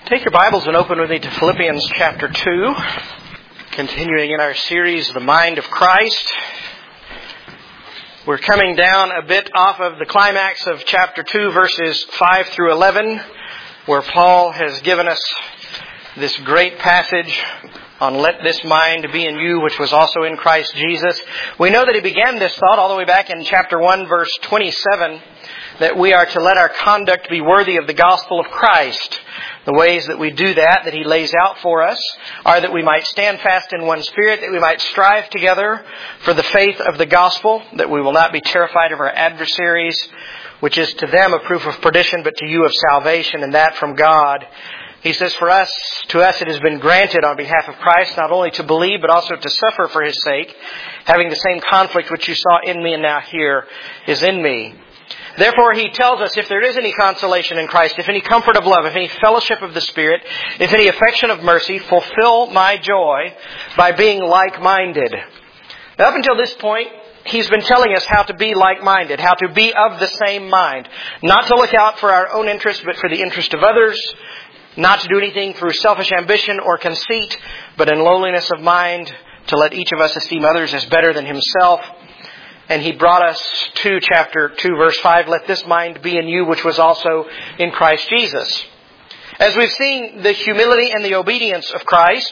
Take your Bibles and open with me to Philippians chapter 2, continuing in our series, The Mind of Christ. We're coming down a bit off of the climax of chapter 2, verses 5 through 11, where Paul has given us this great passage on let this mind be in you, which was also in Christ Jesus. We know that he began this thought all the way back in chapter 1, verse 27, that we are to let our conduct be worthy of the gospel of Christ. The ways that we do that he lays out for us, are that we might stand fast in one spirit, that we might strive together for the faith of the gospel, that we will not be terrified of our adversaries, which is to them a proof of perdition, but to you of salvation, and that from God. He says, to us it has been granted on behalf of Christ, not only to believe, but also to suffer for His sake, having the same conflict which you saw in me and now here is in me. Therefore, he tells us, if there is any consolation in Christ, if any comfort of love, if any fellowship of the Spirit, if any affection of mercy, fulfill my joy by being like-minded. Now, up until this point, he's been telling us how to be like-minded, how to be of the same mind. Not to look out for our own interest, but for the interest of others. Not to do anything through selfish ambition or conceit, but in lowliness of mind, to let each of us esteem others as better than himself. And he brought us to chapter 2, verse 5, let this mind be in you, which was also in Christ Jesus. As we've seen the humility and the obedience of Christ,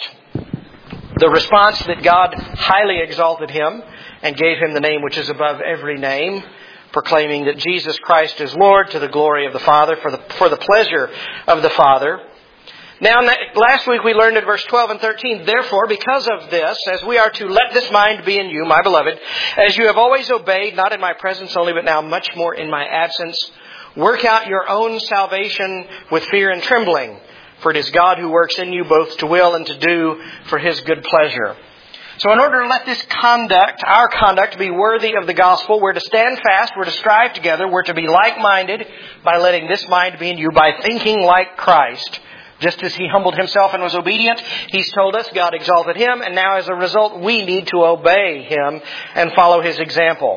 the response that God highly exalted Him and gave Him the name which is above every name, proclaiming that Jesus Christ is Lord to the glory of the Father, for the pleasure of the Father. Now, last week we learned in verse 12 and 13, therefore, because of this, as we are to let this mind be in you, my beloved, as you have always obeyed, not in my presence only, but now much more in my absence, work out your own salvation with fear and trembling, for it is God who works in you both to will and to do for His good pleasure. So in order to let this conduct, our conduct, be worthy of the gospel, we're to stand fast, we're to strive together, we're to be like-minded by letting this mind be in you, by thinking like Christ. Just as He humbled Himself and was obedient, He's told us God exalted Him, and now as a result we need to obey Him and follow His example.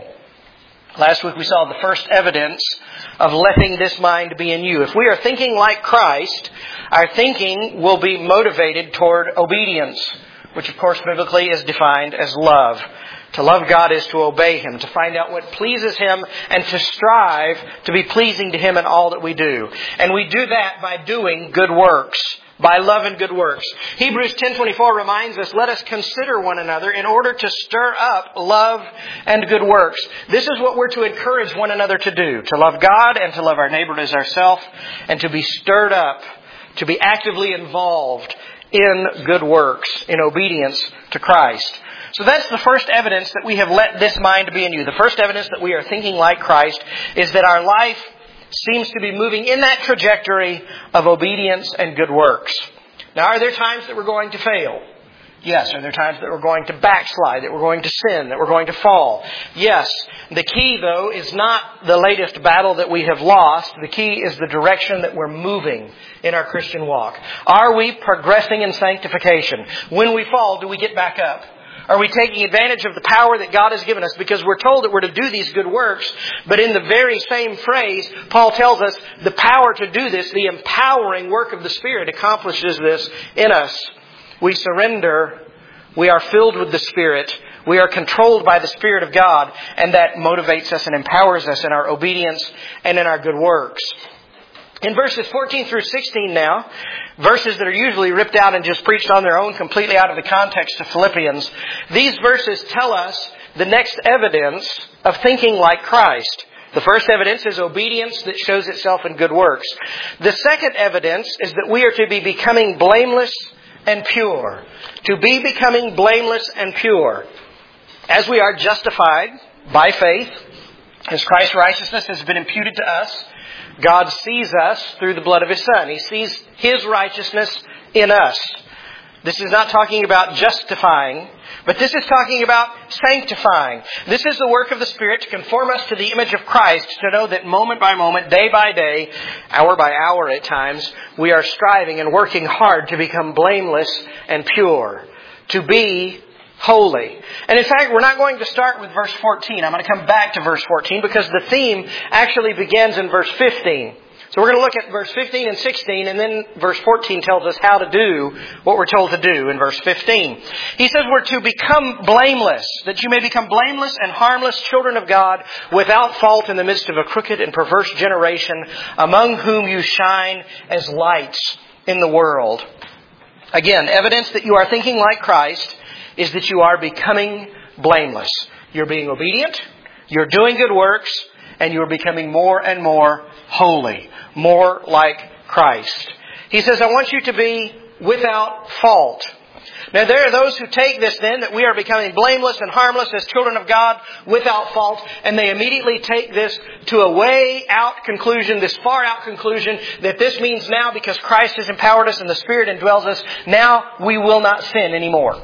Last week we saw the first evidence of letting this mind be in you. If we are thinking like Christ, our thinking will be motivated toward obedience, which of course biblically is defined as love. To love God is to obey Him, to find out what pleases Him, and to strive to be pleasing to Him in all that we do. And we do that by doing good works, by love and good works. Hebrews 10:24 reminds us, let us consider one another in order to stir up love and good works. This is what we're to encourage one another to do, to love God and to love our neighbor as ourselves, and to be stirred up, to be actively involved in good works, in obedience to Christ. So that's the first evidence that we have let this mind be in you. The first evidence that we are thinking like Christ is that our life seems to be moving in that trajectory of obedience and good works. Now, are there times that we're going to fail? Yes. Are there times that we're going to backslide, that we're going to sin, that we're going to fall? Yes. The key, though, is not the latest battle that we have lost. The key is the direction that we're moving in our Christian walk. Are we progressing in sanctification? When we fall, do we get back up? Are we taking advantage of the power that God has given us? Because we're told that we're to do these good works, but in the very same phrase, Paul tells us the power to do this, the empowering work of the Spirit accomplishes this in us. We surrender. We are filled with the Spirit. We are controlled by the Spirit of God, and that motivates us and empowers us in our obedience and in our good works. In verses 14 through 16 now, verses that are usually ripped out and just preached on their own, completely out of the context of Philippians, these verses tell us the next evidence of thinking like Christ. The first evidence is obedience that shows itself in good works. The second evidence is that we are to be becoming blameless and pure. To be becoming blameless and pure. As we are justified by faith, as Christ's righteousness has been imputed to us, God sees us through the blood of His Son. He sees His righteousness in us. This is not talking about justifying, but this is talking about sanctifying. This is the work of the Spirit to conform us to the image of Christ, to know that moment by moment, day by day, hour by hour at times, we are striving and working hard to become blameless and pure, to be holy. And in fact, we're not going to start with verse 14. I'm going to come back to verse 14 because the theme actually begins in verse 15. So we're going to look at verse 15 and 16, and then verse 14 tells us how to do what we're told to do in verse 15. He says we're to become blameless, that you may become blameless and harmless children of God, without fault in the midst of a crooked and perverse generation, among whom you shine as lights in the world. Again, evidence that you are thinking like Christ is that you are becoming blameless. You're being obedient, you're doing good works, and you're becoming more and more holy, more like Christ. He says, I want you to be without fault. Now there are those who take this then, that we are becoming blameless and harmless as children of God without fault, and they immediately take this to a way out conclusion, this far out conclusion, that this means now because Christ has empowered us and the Spirit indwells us, now we will not sin anymore.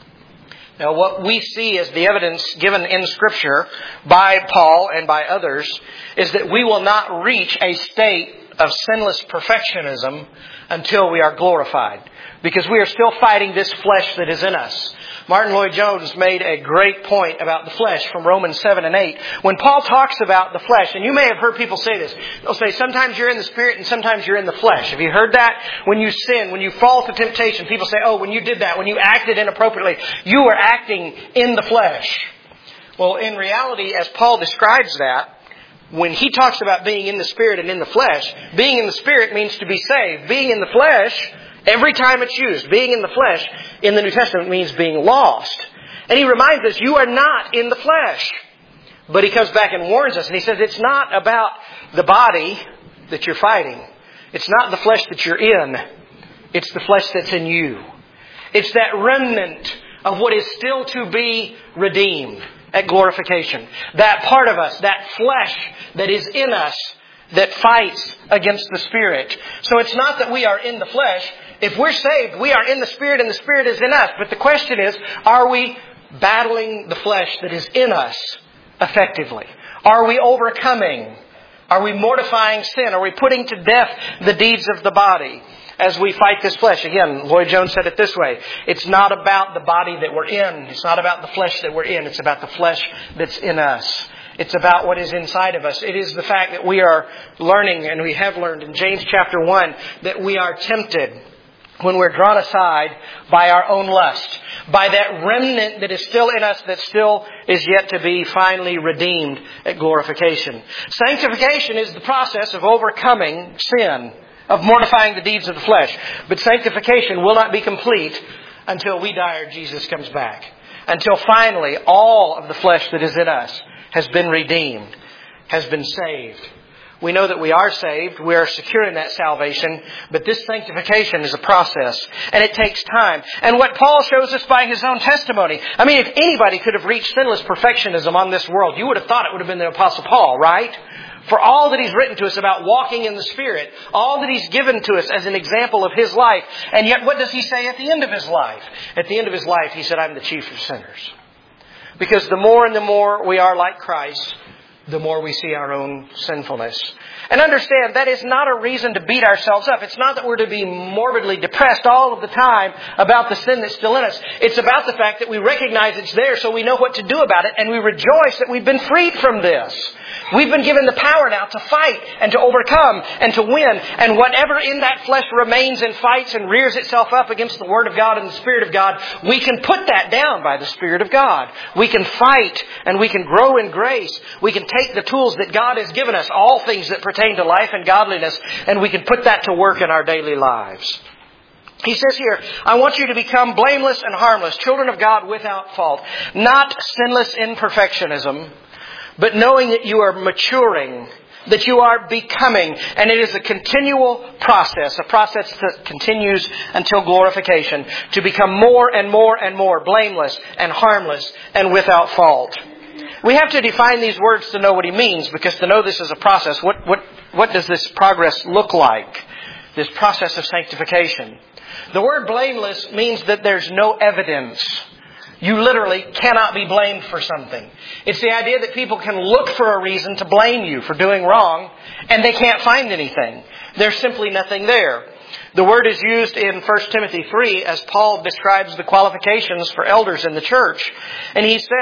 Now what we see as the evidence given in Scripture by Paul and by others is that we will not reach a state of sinless perfectionism until we are glorified, because we are still fighting this flesh that is in us. Martin Lloyd-Jones made a great point about the flesh from Romans 7 and 8. When Paul talks about the flesh, and you may have heard people say this, they'll say sometimes you're in the Spirit and sometimes you're in the flesh. Have you heard that? When you sin, when you fall to temptation, people say, oh, when you did that, when you acted inappropriately, you were acting in the flesh. Well, in reality, as Paul describes that, when he talks about being in the Spirit and in the flesh, being in the Spirit means to be saved. Being in the flesh, every time it's used, being in the flesh in the New Testament means being lost. And he reminds us, you are not in the flesh. But he comes back and warns us, and he says it's not about the body that you're fighting. It's not the flesh that you're in. It's the flesh that's in you. It's that remnant of what is still to be redeemed at glorification. That part of us, that flesh that is in us, that fights against the Spirit. So it's not that we are in the flesh. If we're saved, we are in the Spirit and the Spirit is in us. But the question is, are we battling the flesh that is in us effectively? Are we overcoming? Are we mortifying sin? Are we putting to death the deeds of the body as we fight this flesh? Again, Lloyd-Jones said it this way. It's not about the body that we're in. It's not about the flesh that we're in. It's about the flesh that's in us. It's about what is inside of us. It is the fact that we are learning, and we have learned in James chapter 1, that we are tempted when we're drawn aside by our own lust, by that remnant that is still in us, that still is yet to be finally redeemed at glorification. Sanctification is the process of overcoming sin, of mortifying the deeds of the flesh. But sanctification will not be complete until we die or Jesus comes back. Until finally all of the flesh that is in us has been redeemed, has been saved. We know that we are saved. We are secure in that salvation. But this sanctification is a process. And it takes time. And what Paul shows us by his own testimony. I mean, if anybody could have reached sinless perfectionism on this world, you would have thought it would have been the Apostle Paul, right? For all that he's written to us about walking in the Spirit, all that he's given to us as an example of his life. And yet what does he say at the end of his life? At the end of his life, he said, I'm the chief of sinners. Because the more and the more we are like Christ, the more we see our own sinfulness. And understand, that is not a reason to beat ourselves up. It's not that we're to be morbidly depressed all of the time about the sin that's still in us. It's about the fact that we recognize it's there so we know what to do about it, and we rejoice that we've been freed from this. We've been given the power now to fight and to overcome and to win. And whatever in that flesh remains and fights and rears itself up against the Word of God and the Spirit of God, we can put that down by the Spirit of God. We can fight and we can grow in grace. We can take the tools that God has given us, all things that pertain to life and godliness, and we can put that to work in our daily lives. He says here, I want you to become blameless and harmless, children of God without fault, not sinless in perfectionism, but knowing that you are maturing, that you are becoming. And it is a continual process, a process that continues until glorification, to become more and more and more blameless and harmless and without fault. We have to define these words to know what he means, because to know this is a process, what does this progress look like? This process of sanctification. The word blameless means that there's no evidence. You literally cannot be blamed for something. It's the idea that people can look for a reason to blame you for doing wrong, and they can't find anything. There's simply nothing there. The word is used in 1 Timothy 3 as Paul describes the qualifications for elders in the church. And he says,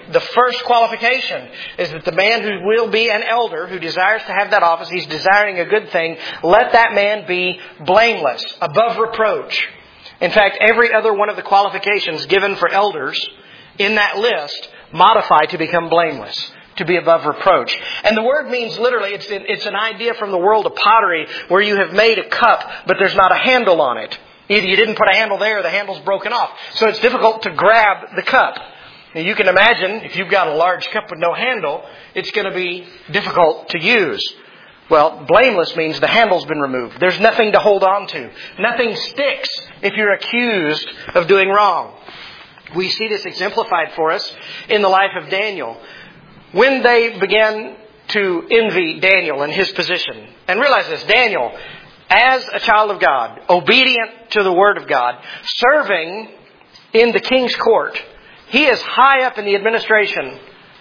the first qualification is that the man who will be an elder, who desires to have that office, he's desiring a good thing, let that man be blameless, above reproach. In fact, every other one of the qualifications given for elders in that list modify to become blameless, to be above reproach. And the word means literally, it's an idea from the world of pottery where you have made a cup, but there's not a handle on it. Either you didn't put a handle there or the handle's broken off. So it's difficult to grab the cup. Now you can imagine if you've got a large cup with no handle, it's going to be difficult to use. Well, blameless means the handle's been removed. There's nothing to hold on to. Nothing sticks if you're accused of doing wrong. We see this exemplified for us in the life of Daniel. When they began to envy Daniel and his position, and realize this, Daniel, as a child of God, obedient to the Word of God, serving in the king's court, he is high up in the administration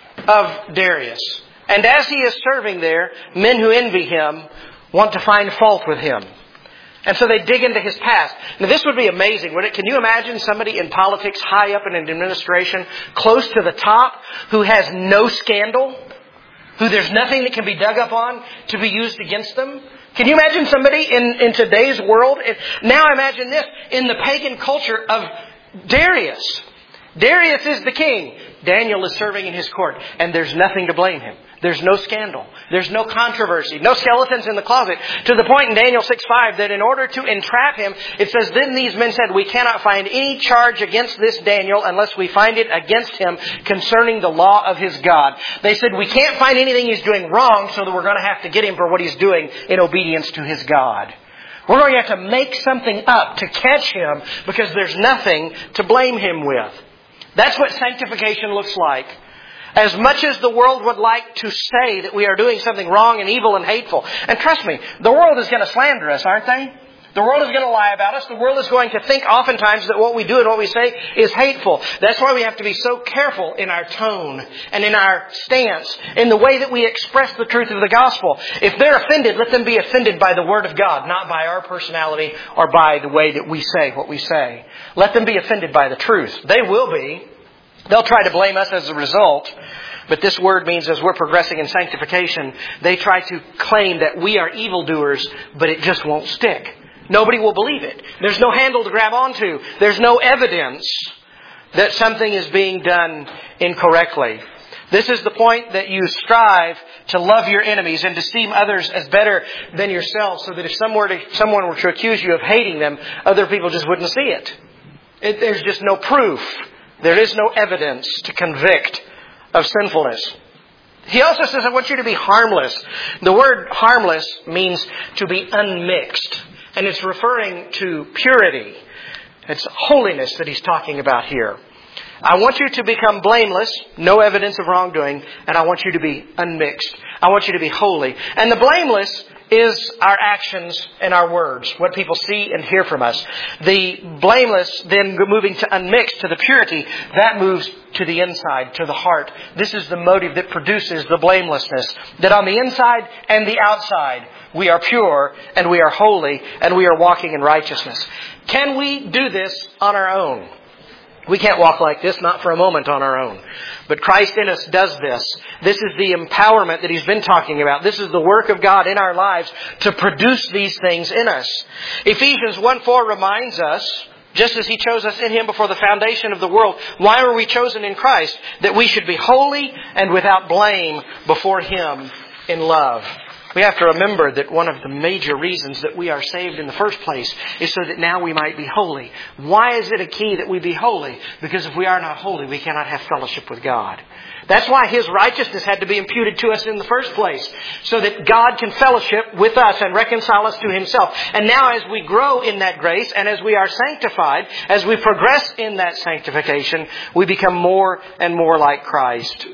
of Darius. And as he is serving there, men who envy him want to find fault with him. And so they dig into his past. Now this would be amazing, wouldn't it? Can you imagine somebody in politics high up in an administration, close to the top, who has no scandal? Who there's nothing that can be dug up on to be used against them? Can you imagine somebody in today's world? Now imagine this, in the pagan culture of Darius. Darius is the king. Daniel is serving in his court, and there's nothing to blame him. There's no scandal. There's no controversy. No skeletons in the closet. To the point in Daniel 6:5 that in order to entrap him, it says, then these men said, we cannot find any charge against this Daniel unless we find it against him concerning the law of his God. They said, we can't find anything he's doing wrong, so that we're going to have to get him for what he's doing in obedience to his God. We're going to have to make something up to catch him because there's nothing to blame him with. That's what sanctification looks like. As much as the world would like to say that we are doing something wrong and evil and hateful. And trust me, the world is going to slander us, aren't they? The world is going to lie about us. The world is going to think oftentimes that what we do and what we say is hateful. That's why we have to be so careful in our tone and in our stance, in the way that we express the truth of the gospel. If they're offended, let them be offended by the Word of God, not by our personality or by the way that we say what we say. Let them be offended by the truth. They will be. They'll try to blame us as a result. But this word means as we're progressing in sanctification, they try to claim that we are evildoers, but it just won't stick. Nobody will believe it. There's no handle to grab onto. There's no evidence that something is being done incorrectly. This is the point that you strive to love your enemies and to esteem others as better than yourself, so that if someone were to accuse you of hating them, other people just wouldn't see it. There's just no proof. There is no evidence to convict of sinfulness. He also says, I want you to be harmless. The word harmless means to be unmixed. And it's referring to purity. It's holiness that he's talking about here. I want you to become blameless, no evidence of wrongdoing, and I want you to be unmixed. I want you to be holy. And the blameless is our actions and our words, what people see and hear from us. The blameless, then moving to unmixed, to the purity, that moves to the inside, to the heart. This is the motive that produces the blamelessness. That on the inside and the outside, we are pure and we are holy and we are walking in righteousness. Can we do this on our own? We can't walk like this, not for a moment on our own. But Christ in us does this. This is the empowerment that He's been talking about. This is the work of God in our lives to produce these things in us. Ephesians 1:4 reminds us, just as He chose us in Him before the foundation of the world, why were we chosen in Christ? That we should be holy and without blame before Him in love. We have to remember that one of the major reasons that we are saved in the first place is so that now we might be holy. Why is it a key that we be holy? Because if we are not holy, we cannot have fellowship with God. That's why His righteousness had to be imputed to us in the first place, so that God can fellowship with us and reconcile us to Himself. And now as we grow in that grace and as we are sanctified, as we progress in that sanctification, we become more and more like Christ.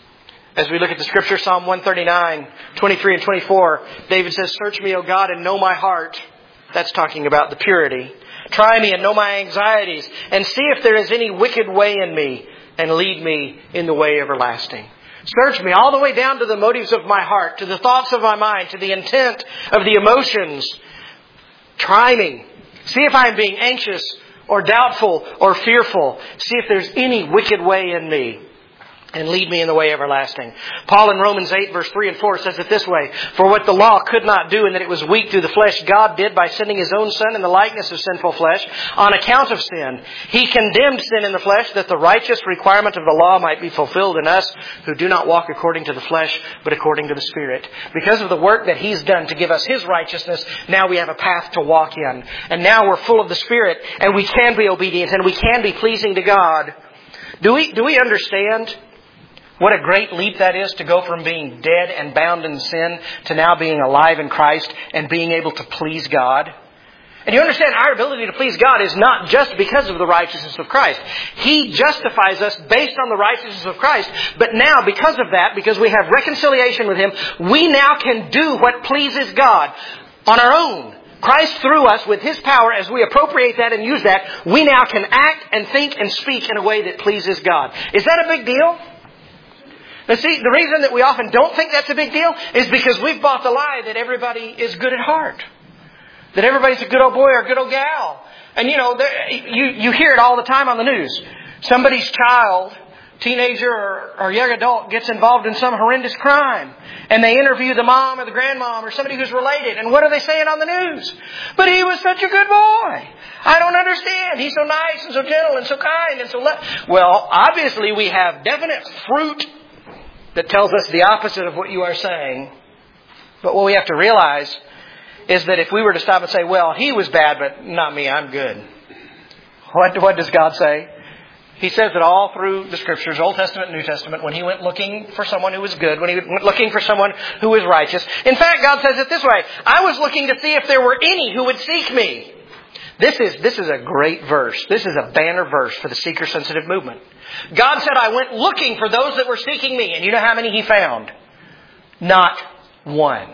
As we look at the Scripture, Psalm 139, 23 and 24, David says, "Search me, O God, and know my heart." That's talking about the purity. "Try me and know my anxieties, and see if there is any wicked way in me, and lead me in the way everlasting." Search me all the way down to the motives of my heart, to the thoughts of my mind, to the intent of the emotions. Try me. See if I am being anxious or doubtful or fearful. See if there's any wicked way in me. and lead me in the way everlasting. Paul in Romans 8 verse 3 and 4 says it this way, for what the law could not do in that it was weak through the flesh, God did by sending His own Son in the likeness of sinful flesh on account of sin. He condemned sin in the flesh that the righteous requirement of the law might be fulfilled in us who do not walk according to the flesh but according to the Spirit. Because of the work that He's done to give us His righteousness, now we have a path to walk in. And now we're full of the Spirit and we can be obedient and we can be pleasing to God. Do we understand what a great leap that is to go from being dead and bound in sin to now being alive in Christ and being able to please God? And you understand our ability to please God is not just because of the righteousness of Christ. He justifies us based on the righteousness of Christ. But now, because of that, because we have reconciliation with Him, we now can do what pleases God on our own. Christ through us with His power, as we appropriate that and use that, we now can act and think and speak in a way that pleases God. Is that a big deal? Now see, the reason that we often don't think that's a big deal is because we've bought the lie that everybody is good at heart. That everybody's a good old boy or a good old gal. And you hear it all the time on the news. Somebody's child, teenager or young adult gets involved in some horrendous crime. And they interview the mom or the grandmom or somebody who's related. And what are they saying on the news? But he was such a good boy. I don't understand. He's so nice and so gentle and so kind and so... Well, obviously we have definite fruit that tells us the opposite of what you are saying. But what we have to realize is that if we were to stop and say, well, he was bad, but not me, I'm good. What does God say? He says it all through the Scriptures, Old Testament and New Testament, when He went looking for someone who was good, when He went looking for someone who was righteous. In fact, God says it this way, I was looking to see if there were any who would seek me. This is a great verse. This is a banner verse for the seeker-sensitive movement. God said, I went looking for those that were seeking me. And you know how many He found? Not one.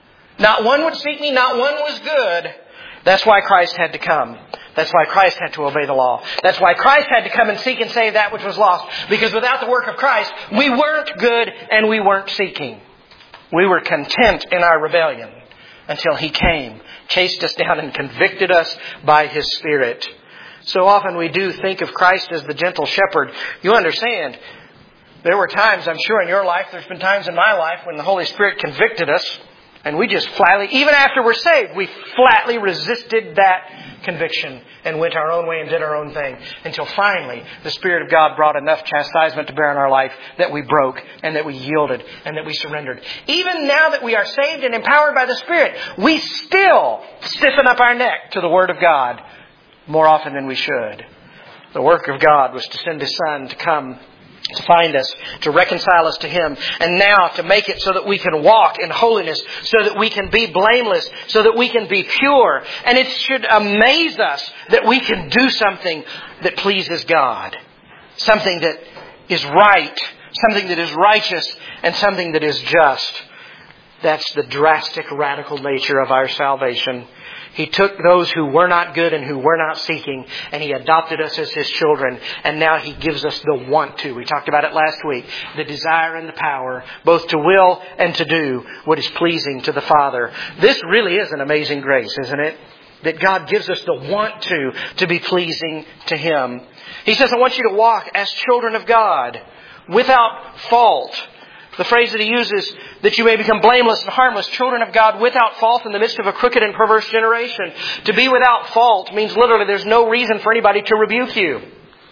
Not one would seek me. Not one was good. That's why Christ had to come. That's why Christ had to obey the law. That's why Christ had to come and seek and save that which was lost. Because without the work of Christ, we weren't good and we weren't seeking. We were content in our rebellion until He came, chased us down and convicted us by His Spirit. So often we do think of Christ as the gentle shepherd. You understand, there were times, I'm sure in your life, there's been times in my life when the Holy Spirit convicted us and we just flatly, even after we're saved, we flatly resisted that conviction and went our own way and did our own thing until finally the Spirit of God brought enough chastisement to bear on our life that we broke and that we yielded and that we surrendered. Even now that we are saved and empowered by the Spirit, we still stiffen up our neck to the Word of God more often than we should. The work of God was to send His Son to come to find us, to reconcile us to Him, and now to make it so that we can walk in holiness, so that we can be blameless, so that we can be pure. And it should amaze us that we can do something that pleases God. Something that is right, something that is righteous, and something that is just. That's the drastic, radical nature of our salvation. He took those who were not good and who were not seeking, and He adopted us as His children. And now He gives us the want to. We talked about it last week. The desire and the power, both to will and to do what is pleasing to the Father. This really is an amazing grace, isn't it? That God gives us the want to be pleasing to Him. He says, I want you to walk as children of God, without fault. The phrase that He uses, that you may become blameless and harmless, children of God without fault in the midst of a crooked and perverse generation. To be without fault means literally there's no reason for anybody to rebuke you.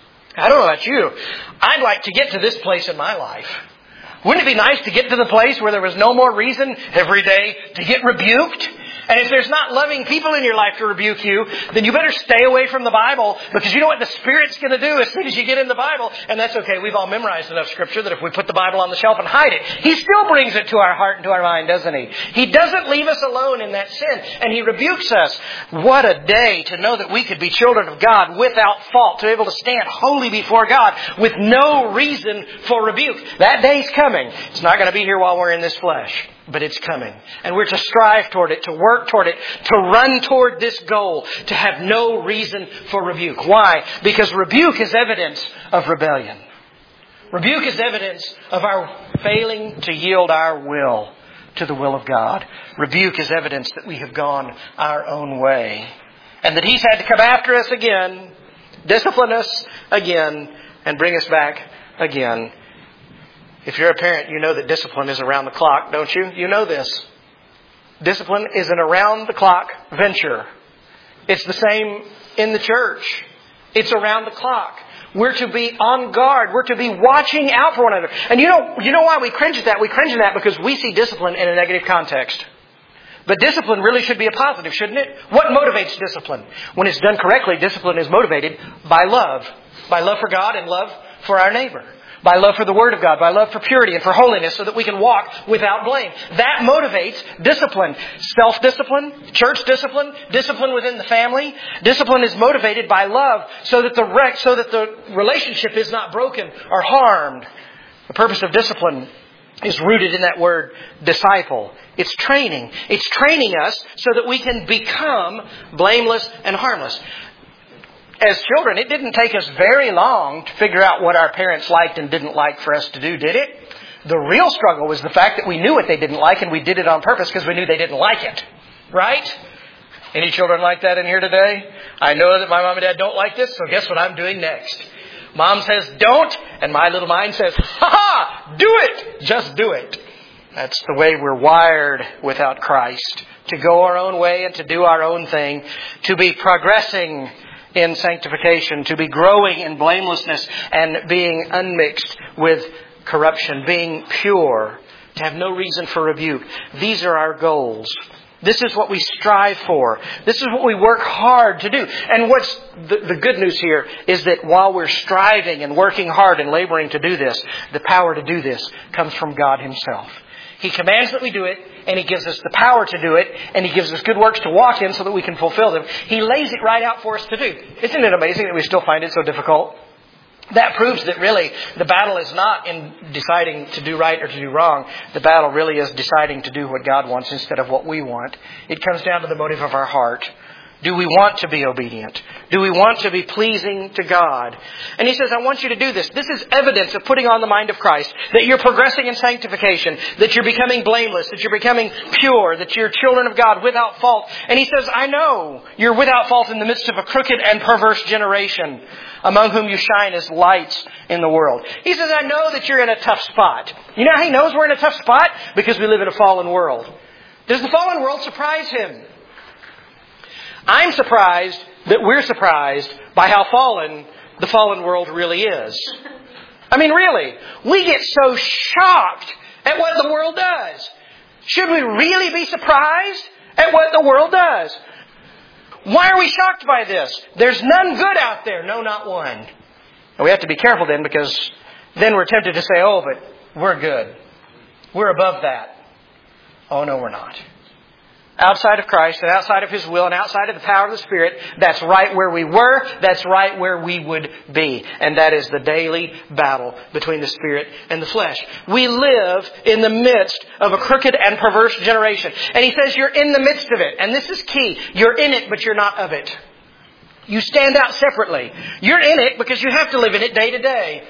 I don't know about you. I'd like to get to this place in my life. Wouldn't it be nice to get to the place where there was no more reason every day to get rebuked? And if there's not loving people in your life to rebuke you, then you better stay away from the Bible, because you know what the Spirit's going to do as soon as you get in the Bible. And that's okay. We've all memorized enough Scripture that if we put the Bible on the shelf and hide it, He still brings it to our heart and to our mind, doesn't He? He doesn't leave us alone in that sin, and He rebukes us. What a day to know that we could be children of God without fault, to be able to stand holy before God with no reason for rebuke. That day's coming. It's not going to be here while we're in this flesh. But it's coming. And we're to strive toward it, to work toward it, to run toward this goal, to have no reason for rebuke. Why? Because rebuke is evidence of rebellion. Rebuke is evidence of our failing to yield our will to the will of God. Rebuke is evidence that we have gone our own way. And that He's had to come after us again, discipline us again, and bring us back again. If you're a parent, you know that discipline is around the clock, don't you? You know this. Discipline is an around-the-clock venture. It's the same in the church. It's around the clock. We're to be on guard. We're to be watching out for one another. And you know why we cringe at that? We cringe at that because we see discipline in a negative context. But discipline really should be a positive, shouldn't it? What motivates discipline? When it's done correctly, discipline is motivated by love. By love for God and love for our neighbor. By love for the Word of God. By love for purity and for holiness so that we can walk without blame. That motivates discipline. Self-discipline, church discipline, discipline within the family. Discipline is motivated by love so that the relationship is not broken or harmed. The purpose of discipline is rooted in that word disciple. It's training. It's training us so that we can become blameless and harmless. As children, it didn't take us very long to figure out what our parents liked and didn't like for us to do, did it? The real struggle was the fact that we knew what they didn't like and we did it on purpose because we knew they didn't like it. Right? Any children like that in here today? I know that my mom and dad don't like this, so guess what I'm doing next? Mom says don't, and my little mind says, ha-ha, do it! Just do it. That's the way we're wired without Christ. To go our own way and to do our own thing. To be progressing in sanctification, to be growing in blamelessness and being unmixed with corruption, being pure, to have no reason for rebuke. These are our goals. This is what we strive for. This is what we work hard to do. And what's the good news here is that while we're striving and working hard and laboring to do this, the power to do this comes from God Himself. He commands that we do it, and He gives us the power to do it, and He gives us good works to walk in so that we can fulfill them. He lays it right out for us to do. Isn't it amazing that we still find it so difficult? That proves that really the battle is not in deciding to do right or to do wrong. The battle really is deciding to do what God wants instead of what we want. It comes down to the motive of our heart. Do we want to be obedient? Do we want to be pleasing to God? And He says, I want you to do this. This is evidence of putting on the mind of Christ, that you're progressing in sanctification, that you're becoming blameless, that you're becoming pure, that you're children of God without fault. And He says, I know you're without fault in the midst of a crooked and perverse generation, among whom you shine as lights in the world. He says, I know that you're in a tough spot. You know how He knows we're in a tough spot? Because we live in a fallen world. Does the fallen world surprise Him? I'm surprised that we're surprised by how fallen the fallen world really is. I mean, really, we get so shocked at what the world does. Should we really be surprised at what the world does? Why are we shocked by this? There's none good out there. No, not one. And we have to be careful then, because then we're tempted to say, oh, but we're good. We're above that. Oh, no, we're not. Outside of Christ and outside of His will and outside of the power of the Spirit, that's right where we were, that's right where we would be. And that is the daily battle between the Spirit and the flesh. We live in the midst of a crooked and perverse generation. And He says you're in the midst of it. And this is key. You're in it, but you're not of it. You stand out separately. You're in it because you have to live in it day to day.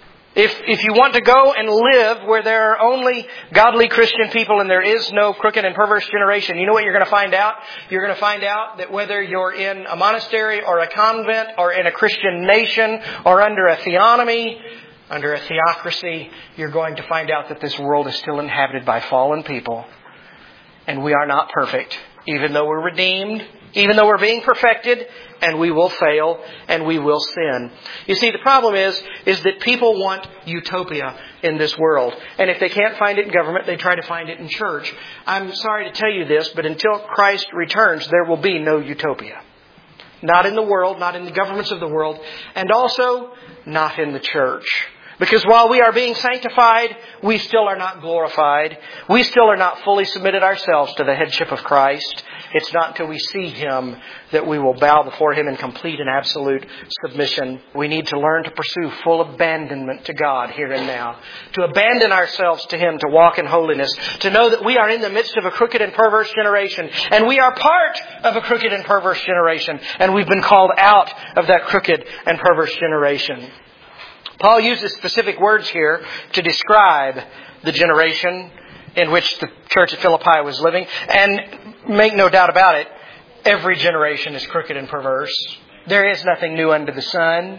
If you want to go and live where there are only godly Christian people and there is no crooked and perverse generation, you know what you're going to find out? You're going to find out that whether you're in a monastery or a convent or in a Christian nation or under a theonomy, under a theocracy, you're going to find out that this world is still inhabited by fallen people. And we are not perfect. Even though we're redeemed, even though we're being perfected, and we will fail, and we will sin. You see, the problem is that people want utopia in this world. And if they can't find it in government, they try to find it in church. I'm sorry to tell you this, but until Christ returns, there will be no utopia. Not in the world, not in the governments of the world, and also not in the church. Because while we are being sanctified, we still are not glorified. We still are not fully submitted ourselves to the headship of Christ. It's not until we see Him that we will bow before Him in complete and absolute submission. We need to learn to pursue full abandonment to God here and now. To abandon ourselves to Him, to walk in holiness. To know that we are in the midst of a crooked and perverse generation. And we are part of a crooked and perverse generation. And we've been called out of that crooked and perverse generation. Paul uses specific words here to describe the generation in which the church at Philippi was living. And make no doubt about it, every generation is crooked and perverse. There is nothing new under the sun.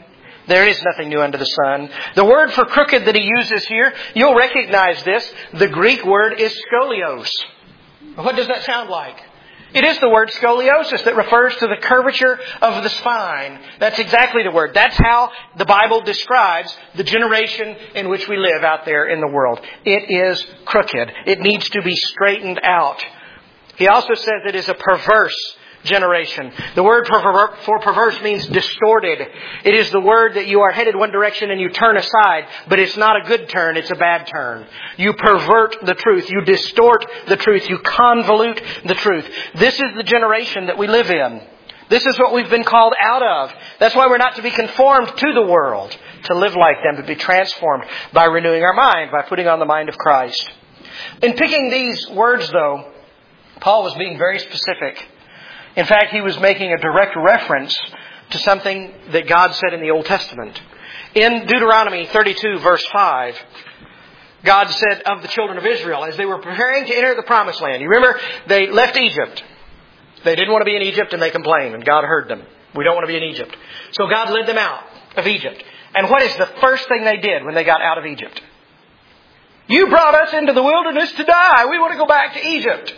There is nothing new under the sun. The word for crooked that he uses here, you'll recognize this. The Greek word is scolios. What does that sound like? It is the word scoliosis that refers to the curvature of the spine. That's exactly the word. That's how the Bible describes the generation in which we live out there in the world. It is crooked. It needs to be straightened out. He also says it is a perverse generation. The word for perverse means distorted. It is the word that you are headed one direction and you turn aside, but it's not a good turn, it's a bad turn. You pervert the truth. You distort the truth. You convolute the truth. This is the generation that we live in. This is what we've been called out of. That's why we're not to be conformed to the world, to live like them, but be transformed by renewing our mind, by putting on the mind of Christ. In picking these words, though, Paul was being very specific. In fact, he was making a direct reference to something that God said in the Old Testament. In Deuteronomy 32, verse 5, God said of the children of Israel, as they were preparing to enter the Promised Land. You remember, they left Egypt. They didn't want to be in Egypt and they complained, and God heard them. We don't want to be in Egypt. So God led them out of Egypt. And what is the first thing they did when they got out of Egypt? You brought us into the wilderness to die. We want to go back to Egypt.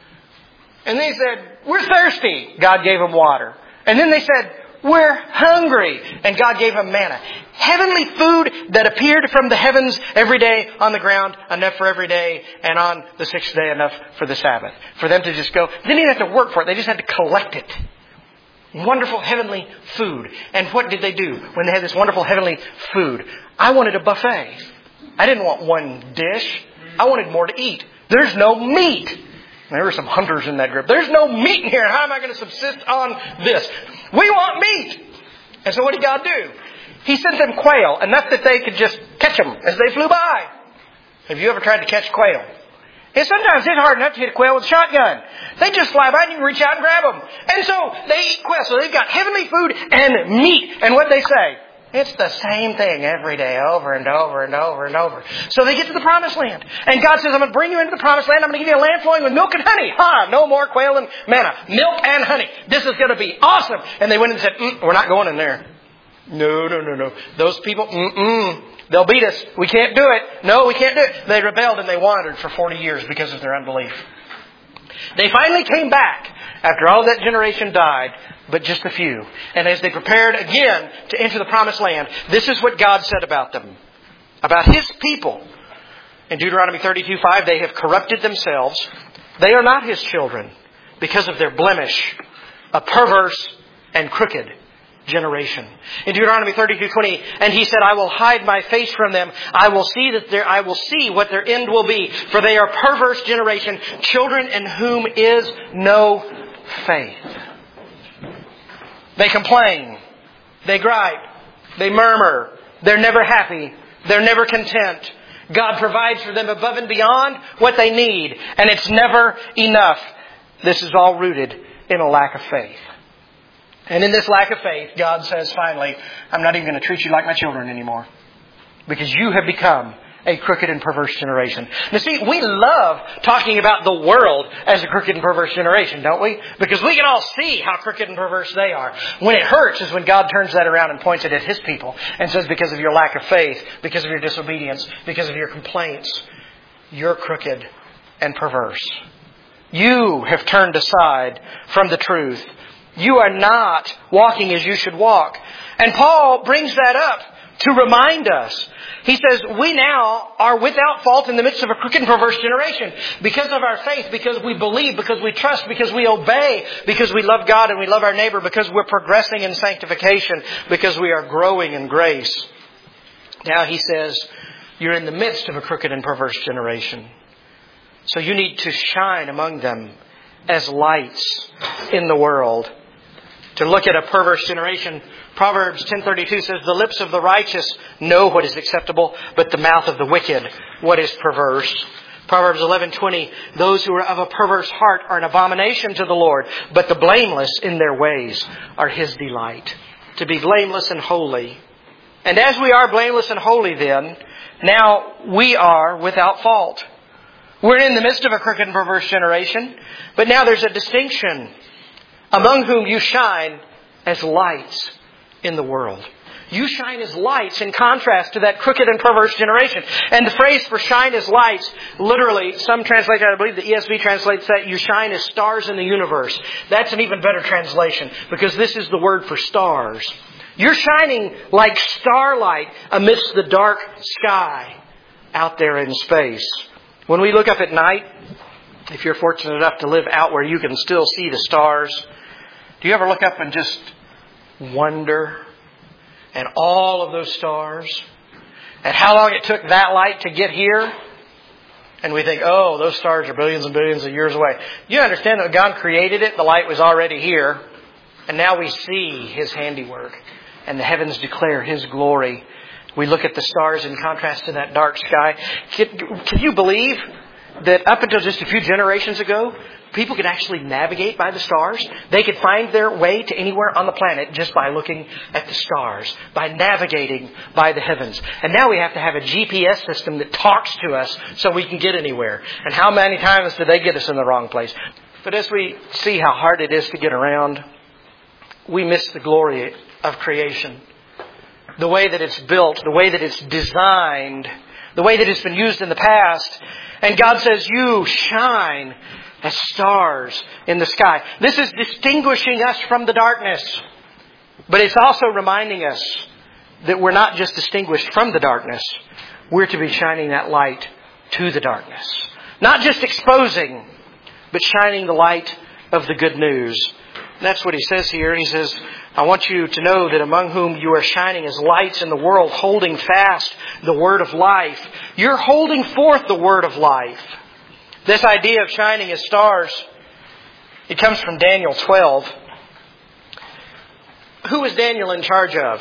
And they said, we're thirsty. God gave them water. And then they said, we're hungry. And God gave them manna. Heavenly food that appeared from the heavens every day on the ground, enough for every day, and on the sixth day enough for the Sabbath. For them to just go, they didn't have to work for it. They just had to collect it. Wonderful heavenly food. And what did they do when they had this wonderful heavenly food? I wanted a buffet. I didn't want one dish. I wanted more to eat. There's no meat. There were some hunters in that group. There's no meat in here. How am I going to subsist on this? We want meat. And so what did God do? He sent them quail, enough that they could just catch them as they flew by. Have you ever tried to catch quail? Sometimes it's hard enough to hit a quail with a shotgun. They just fly by and you can reach out and grab them. And so they eat quail. So they've got heavenly food and meat. And what they say? It's the same thing every day, over and over and over and over. So they get to the Promised Land. And God says, I'm going to bring you into the Promised Land. I'm going to give you a land flowing with milk and honey. No more quail and manna. Milk and honey. This is going to be awesome. And they went and said, we're not going in there. No. Those people, they'll beat us. We can't do it. No, we can't do it. They rebelled and they wandered for 40 years because of their unbelief. They finally came back after all that generation died, but just a few. And as they prepared again to enter the Promised Land, this is what God said about them, about His people. In Deuteronomy 32:5, they have corrupted themselves. They are not His children because of their blemish, a perverse and crooked generation. In Deuteronomy 32:20, and He said, I will hide my face from them. I will see what their end will be. For they are perverse generation, children in whom is no faith. They complain. They gripe. They murmur. They're never happy. They're never content. God provides for them above and beyond what they need. And it's never enough. This is all rooted in a lack of faith. And in this lack of faith, God says finally, I'm not even going to treat you like my children anymore. Because you have become a crooked and perverse generation. Now see, we love talking about the world as a crooked and perverse generation, don't we? Because we can all see how crooked and perverse they are. When it hurts is when God turns that around and points it at His people and says, because of your lack of faith, because of your disobedience, because of your complaints, you're crooked and perverse. You have turned aside from the truth. You are not walking as you should walk. And Paul brings that up to remind us. He says, we now are without fault in the midst of a crooked and perverse generation. Because of our faith, because we believe, because we trust, because we obey, because we love God and we love our neighbor, because we're progressing in sanctification, because we are growing in grace. Now he says, you're in the midst of a crooked and perverse generation. So you need to shine among them as lights in the world. To look at a perverse generation, Proverbs 10:32 says, the lips of the righteous know what is acceptable, but the mouth of the wicked what is perverse. Proverbs 11:20, those who are of a perverse heart are an abomination to the Lord, but the blameless in their ways are His delight. To be blameless and holy. And as we are blameless and holy then, now we are without fault. We're in the midst of a crooked and perverse generation, but now there's a distinction. Among whom you shine as lights in the world. You shine as lights in contrast to that crooked and perverse generation. And the phrase for shine as lights, literally, some translate, I believe the ESV translates that, you shine as stars in the universe. That's an even better translation, because this is the word for stars. You're shining like starlight amidst the dark sky out there in space. When we look up at night, if you're fortunate enough to live out where you can still see the stars, do you ever look up and just wonder at all of those stars, at how long it took that light to get here? And we think, oh, those stars are billions and billions of years away. You understand that when God created it, the light was already here. And now we see His handiwork. And the heavens declare His glory. We look at the stars in contrast to that dark sky. Can you believe that up until just a few generations ago, people could actually navigate by the stars? They could find their way to anywhere on the planet just by looking at the stars, by navigating by the heavens. And now we have to have a GPS system that talks to us so we can get anywhere. And how many times do they get us in the wrong place? But as we see how hard it is to get around, we miss the glory of creation. The way that it's built, the way that it's designed, the way that it's been used in the past. And God says, you shine as stars in the sky. This is distinguishing us from the darkness. But it's also reminding us that we're not just distinguished from the darkness. We're to be shining that light to the darkness. Not just exposing, but shining the light of the good news. And that's what he says here. He says, I want you to know that among whom you are shining as lights in the world, holding fast the word of life. You're holding forth the word of life. This idea of shining as stars, it comes from Daniel 12. Who was Daniel in charge of?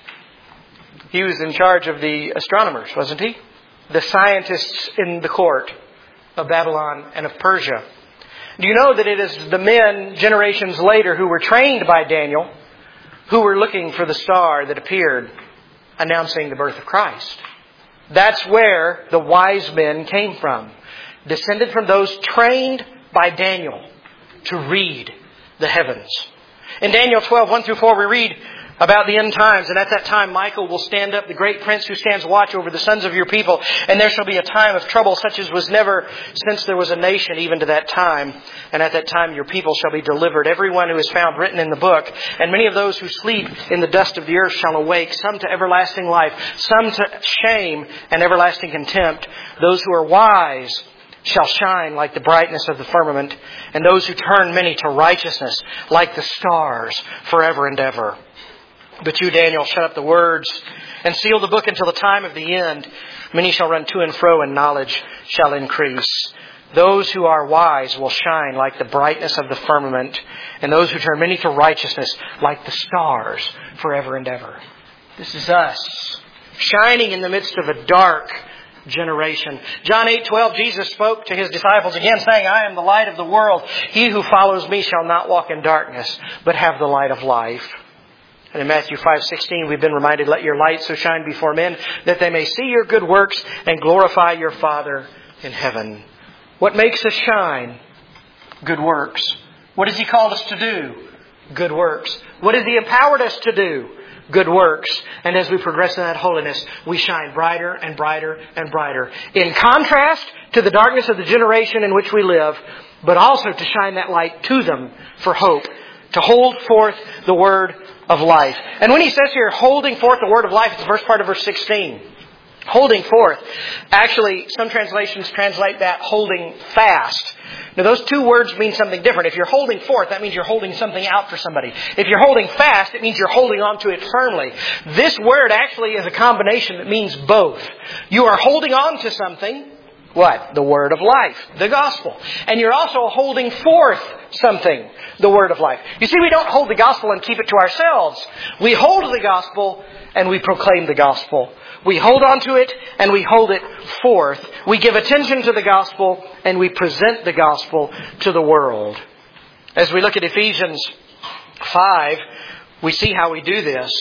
He was in charge of the astronomers, wasn't he? The scientists in the court of Babylon and of Persia. Do you know that it is the men generations later who were trained by Daniel who were looking for the star that appeared announcing the birth of Christ? That's where the wise men came from. Descended from those trained by Daniel to read the heavens. In Daniel 12, 1 through 4, we read about the end times. And at that time, Michael will stand up, the great prince who stands watch over the sons of your people. And there shall be a time of trouble such as was never since there was a nation even to that time. And at that time, your people shall be delivered, everyone who is found written in the book. And many of those who sleep in the dust of the earth shall awake, some to everlasting life, some to shame and everlasting contempt. Those who are wise shall shine like the brightness of the firmament, and those who turn many to righteousness like the stars forever and ever. But you, Daniel, shut up the words and seal the book until the time of the end. Many shall run to and fro, and knowledge shall increase. Those who are wise will shine like the brightness of the firmament, and those who turn many to righteousness like the stars forever and ever. This is us, shining in the midst of a dark generation. John 8:12, Jesus spoke to His disciples again, saying, I am the light of the world. He who follows me shall not walk in darkness, but have the light of life. And in Matthew 5:16, we've been reminded, let your light so shine before men that they may see your good works and glorify your Father in heaven. What makes us shine? Good works. What has He called us to do? Good works. What has He empowered us to do? Good works. And as we progress in that holiness, we shine brighter and brighter and brighter. In contrast to the darkness of the generation in which we live, but also to shine that light to them for hope. To hold forth the word of life. And when he says here, holding forth the word of life, it's the first part of verse 16. Holding forth. Actually, some translations translate that holding fast. Now, those two words mean something different. If you're holding forth, that means you're holding something out for somebody. If you're holding fast, it means you're holding on to it firmly. This word actually is a combination that means both. You are holding on to something. What? The word of life. The gospel. And you're also holding forth something. The word of life. You see, we don't hold the gospel and keep it to ourselves. We hold the gospel and we proclaim the gospel. We hold on to it and we hold it forth. We give attention to the gospel and we present the gospel to the world. As we look at Ephesians 5, we see how we do this.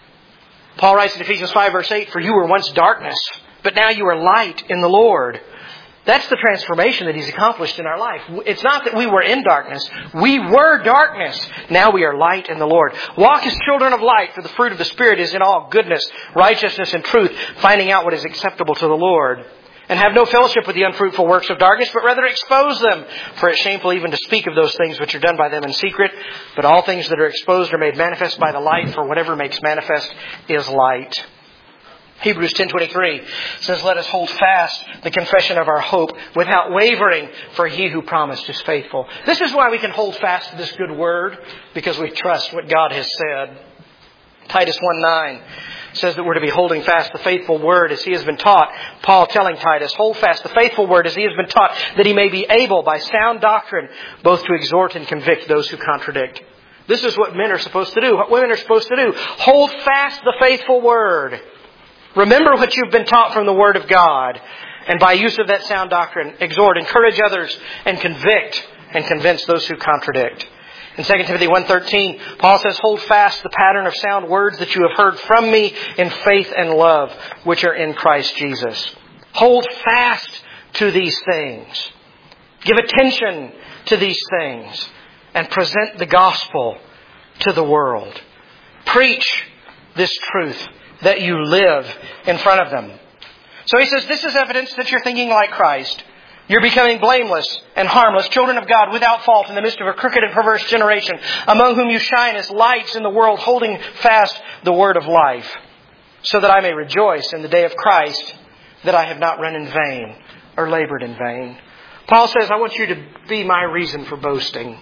Paul writes in Ephesians 5 verse 8, for you were once darkness, but now you are light in the Lord. That's the transformation that He's accomplished in our life. It's not that we were in darkness. We were darkness. Now we are light in the Lord. Walk as children of light, for the fruit of the Spirit is in all goodness, righteousness, and truth, finding out what is acceptable to the Lord. And have no fellowship with the unfruitful works of darkness, but rather expose them. For it's shameful even to speak of those things which are done by them in secret. But all things that are exposed are made manifest by the light, for whatever makes manifest is light. Hebrews 10:23 says, let us hold fast the confession of our hope without wavering, for He who promised is faithful. This is why we can hold fast to this good word, because we trust what God has said. Titus 1:9 says that we're to be holding fast the faithful word as he has been taught. Paul telling Titus, hold fast the faithful word as he has been taught, that he may be able by sound doctrine both to exhort and convict those who contradict. This is what men are supposed to do, what women are supposed to do. Hold fast the faithful word. Remember what you've been taught from the Word of God. And by use of that sound doctrine, exhort, encourage others, and convict and convince those who contradict. In 2 Timothy 1:13, Paul says, hold fast the pattern of sound words that you have heard from me in faith and love, which are in Christ Jesus. Hold fast to these things. Give attention to these things. And present the gospel to the world. Preach this truth that you live in front of them. So he says, this is evidence that you're thinking like Christ. You're becoming blameless and harmless, children of God without fault in the midst of a crooked and perverse generation, among whom you shine as lights in the world, holding fast the word of life, so that I may rejoice in the day of Christ, that I have not run in vain or labored in vain. Paul says, I want you to be my reason for boasting.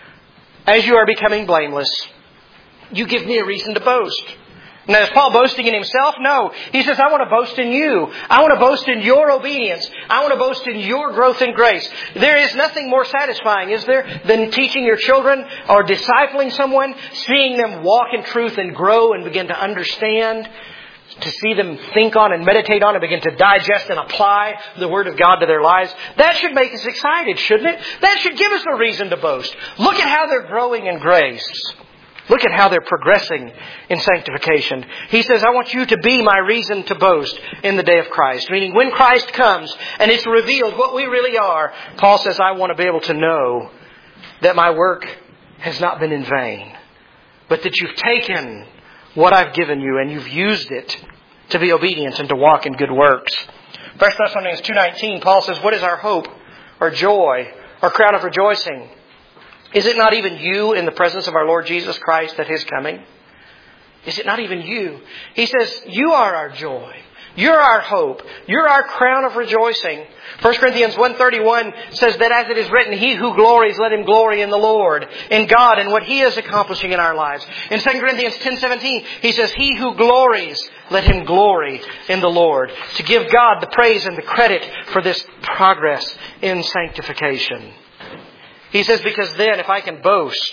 As you are becoming blameless, you give me a reason to boast. Now, is Paul boasting in himself? No. He says, I want to boast in you. I want to boast in your obedience. I want to boast in your growth in grace. There is nothing more satisfying, is there, than teaching your children or discipling someone, seeing them walk in truth and grow and begin to understand, to see them think on and meditate on and begin to digest and apply the Word of God to their lives. That should make us excited, shouldn't it? That should give us a reason to boast. Look at how they're growing in grace. Look at how they're progressing in sanctification. He says, I want you to be my reason to boast in the day of Christ. Meaning when Christ comes and it's revealed what we really are, Paul says, I want to be able to know that my work has not been in vain, but that you've taken what I've given you and you've used it to be obedient and to walk in good works. 1 Thessalonians 2:19, Paul says, what is our hope or joy or crown of rejoicing? Is it not even you in the presence of our Lord Jesus Christ at His coming? Is it not even you? He says, you are our joy. You're our hope. You're our crown of rejoicing. 1 Corinthians 1:31 says that as it is written, he who glories, let him glory in the Lord, in God, and what He is accomplishing in our lives. In 2 Corinthians 10:17, he says, he who glories, let him glory in the Lord. To give God the praise and the credit for this progress in sanctification. He says, because then if I can boast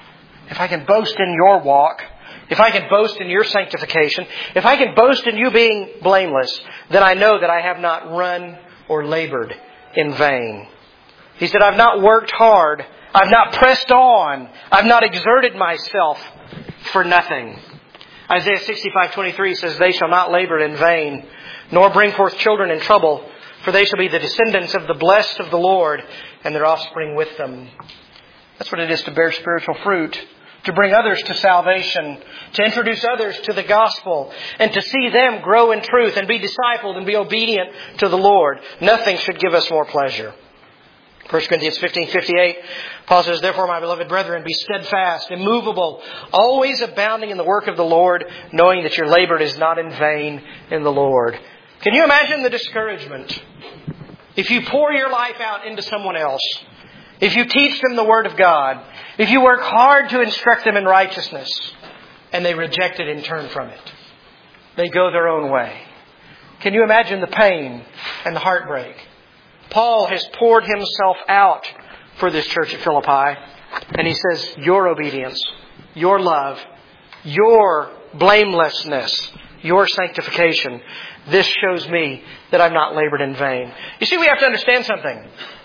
in your walk, if I can boast in your sanctification, if I can boast in you being blameless, then I know that I have not run or labored in vain. He said, I've not worked hard. I've not pressed on. I've not exerted myself for nothing. Isaiah 65:23 says, they shall not labor in vain, nor bring forth children in trouble, for they shall be the descendants of the blessed of the Lord, and their offspring with them. That's what it is to bear spiritual fruit. To bring others to salvation. To introduce others to the gospel. And to see them grow in truth and be discipled and be obedient to the Lord. Nothing should give us more pleasure. 1 Corinthians 15:58, Paul says, therefore, my beloved brethren, be steadfast, immovable, always abounding in the work of the Lord, knowing that your labor is not in vain in the Lord. Can you imagine the discouragement? If you pour your life out into someone else, if you teach them the Word of God, if you work hard to instruct them in righteousness, and they reject it and turn from it, they go their own way. Can you imagine the pain and the heartbreak? Paul has poured himself out for this church at Philippi, and he says, your obedience, your love, your blamelessness, your sanctification, this shows me that I've not labored in vain. You see, we have to understand something.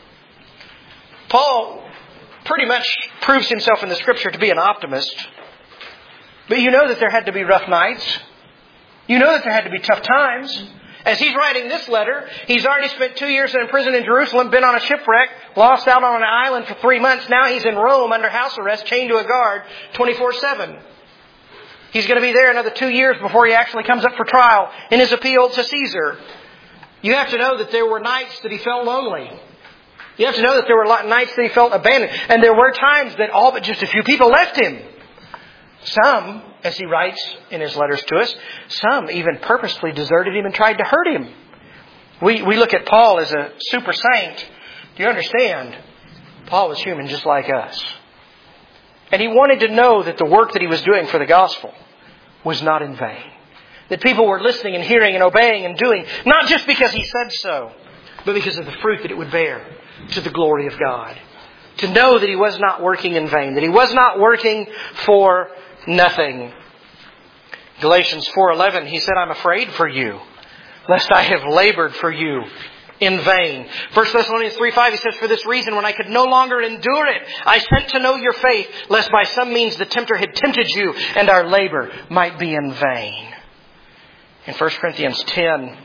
Paul pretty much proves himself in the Scripture to be an optimist. But you know that there had to be rough nights. You know that there had to be tough times. As he's writing this letter, he's already spent 2 years in prison in Jerusalem, been on a shipwreck, lost out on an island for 3 months. Now he's in Rome under house arrest, chained to a guard 24/7. He's going to be there another 2 years before he actually comes up for trial in his appeal to Caesar. You have to know that there were nights that he felt lonely. You have to know that there were nights that he felt abandoned. And there were times that all but just a few people left him. Some, as he writes in his letters to us, some even purposely deserted him and tried to hurt him. We look at Paul as a super saint. Do you understand? Paul was human just like us. And he wanted to know that the work that he was doing for the gospel was not in vain. That people were listening and hearing and obeying and doing, not just because he said so, but because of the fruit that it would bear to the glory of God. To know that he was not working in vain, that he was not working for nothing. Galatians 4:11, he said, I'm afraid for you, lest I have labored for you in vain. 1 Thessalonians 3:5, he says, for this reason, when I could no longer endure it, I sent to know your faith, lest by some means the tempter had tempted you, and our labor might be in vain. In 1 Corinthians 10,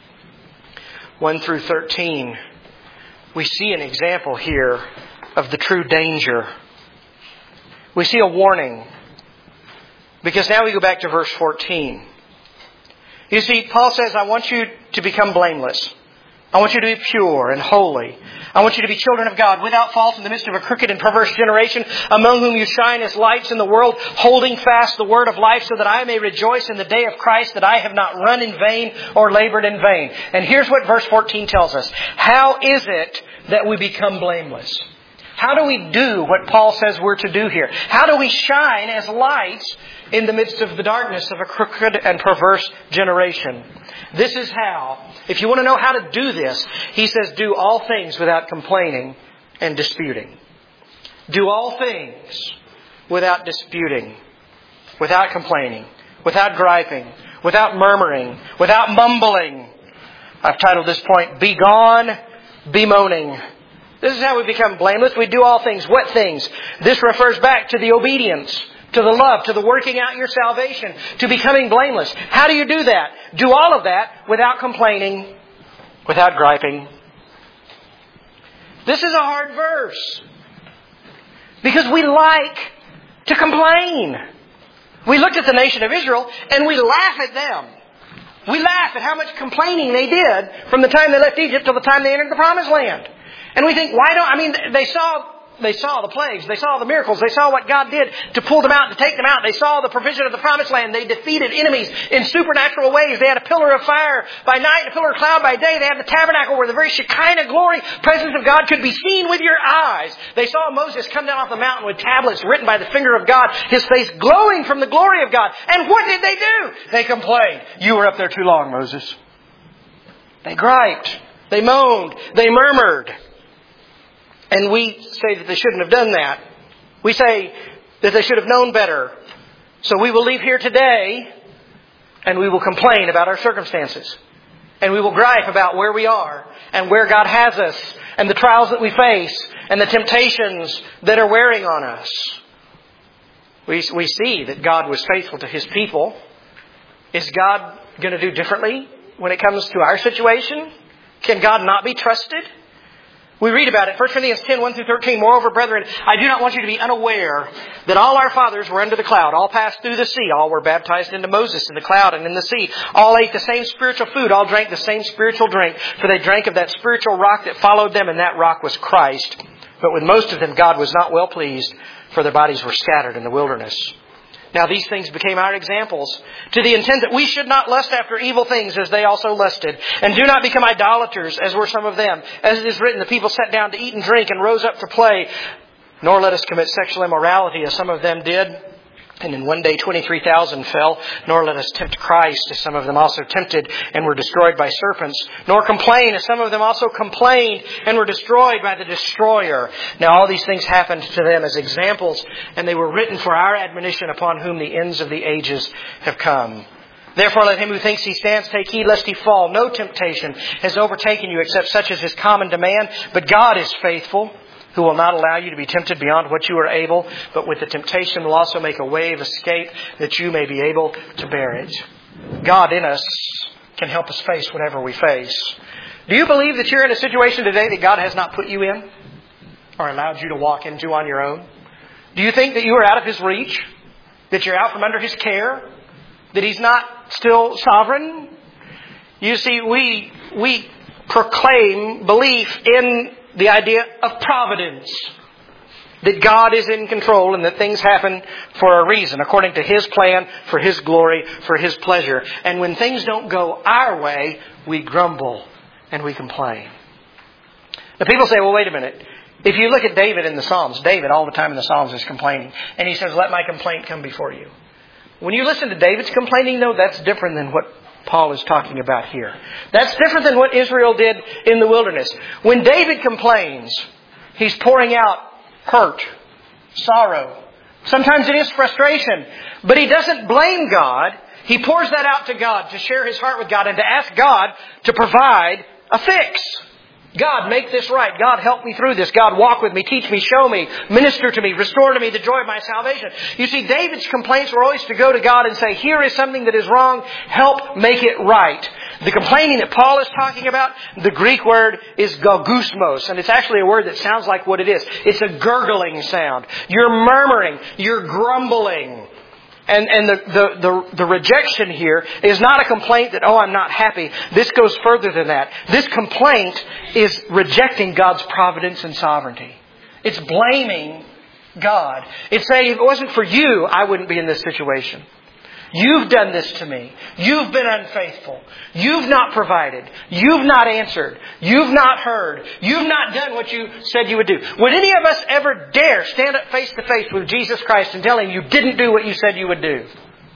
1 through 13, we see an example here of the true danger. We see a warning. Because now we go back to verse 14. You see, Paul says, I want you to become blameless. I want you to be pure and holy. I want you to be children of God, without fault in the midst of a crooked and perverse generation, among whom you shine as lights in the world, holding fast the word of life, so that I may rejoice in the day of Christ, that I have not run in vain or labored in vain. And here's what verse 14 tells us. How is it that we become blameless? How do we do what Paul says we're to do here? How do we shine as lights in the midst of the darkness of a crooked and perverse generation? This is how. If you want to know how to do this, he says, do all things without complaining and disputing. Do all things without disputing, without complaining, without griping, without murmuring, without mumbling. I've titled this point, Be Gone, Bemoaning. This is how we become blameless. We do all things. What things? This refers back to the obedience, to the love, to the working out your salvation, to becoming blameless. How do you do that? Do all of that without complaining, without griping. This is a hard verse. Because we like to complain. We looked at the nation of Israel and we laugh at them. We laugh at how much complaining they did from the time they left Egypt till the time they entered the Promised Land. And we think, they saw the plagues. They saw the miracles. They saw what God did to pull them out, to take them out. They saw the provision of the Promised Land. They defeated enemies in supernatural ways. They had a pillar of fire by night, a pillar of cloud by day. They had the tabernacle where the very Shekinah glory, presence of God could be seen with your eyes. They saw Moses come down off the mountain with tablets written by the finger of God, his face glowing from the glory of God. And what did they do? They complained. You were up there too long, Moses. They griped. They moaned. They murmured. And we say that they shouldn't have done that. We say that they should have known better. So we will leave here today and we will complain about our circumstances. And we will gripe about where we are and where God has us and the trials that we face and the temptations that are wearing on us. We see that God was faithful to His people. Is God going to do differently when it comes to our situation? Can God not be trusted? We read about it. 1 Corinthians 10, 1 through 13. Moreover, brethren, I do not want you to be unaware that all our fathers were under the cloud. All passed through the sea. All were baptized into Moses in the cloud and in the sea. All ate the same spiritual food. All drank the same spiritual drink. For they drank of that spiritual rock that followed them, and that rock was Christ. But with most of them God was not well pleased, for their bodies were scattered in the wilderness. Now these things became our examples, to the intent that we should not lust after evil things as they also lusted. And do not become idolaters, as were some of them. As it is written, the people sat down to eat and drink and rose up to play. Nor let us commit sexual immorality, as some of them did. And in one day 23,000 fell. Nor let us tempt Christ, as some of them also tempted and were destroyed by serpents. Nor complain, as some of them also complained and were destroyed by the destroyer. Now all these things happened to them as examples, and they were written for our admonition, upon whom the ends of the ages have come. Therefore let him who thinks he stands take heed lest he fall. No temptation has overtaken you except such as is common to man. But God is faithful, who will not allow you to be tempted beyond what you are able, but with the temptation will also make a way of escape, that you may be able to bear it. God in us can help us face whatever we face. Do you believe that you're in a situation today that God has not put you in or allowed you to walk into on your own? Do you think that you are out of His reach? That you're out from under His care? That He's not still sovereign? You see, we proclaim belief in the idea of providence. That God is in control and that things happen for a reason, according to His plan, for His glory, for His pleasure. And when things don't go our way, we grumble and we complain. Now people say, well, wait a minute. If you look at David in the Psalms, David all the time in the Psalms is complaining. And he says, let my complaint come before you. When you listen to David's complaining, though, that's different than what Paul is talking about here. That's different than what Israel did in the wilderness. When David complains, he's pouring out hurt, sorrow. Sometimes it is frustration. But he doesn't blame God. He pours that out to God to share his heart with God and to ask God to provide a fix. God, make this right. God, help me through this. God, walk with me, teach me, show me, minister to me, restore to me the joy of my salvation. You see, David's complaints were always to go to God and say, here is something that is wrong. Help make it right. The complaining that Paul is talking about, the Greek word is gogusmos, and it's actually a word that sounds like what it is. It's a gurgling sound. You're murmuring. You're grumbling. And the rejection here is not a complaint that, oh, I'm not happy. This goes further than that. This complaint is rejecting God's providence and sovereignty. It's blaming God. It's saying, if it wasn't for you, I wouldn't be in this situation. You've done this to me. You've been unfaithful. You've not provided. You've not answered. You've not heard. You've not done what you said you would do. Would any of us ever dare stand up face to face with Jesus Christ and tell Him you didn't do what you said you would do?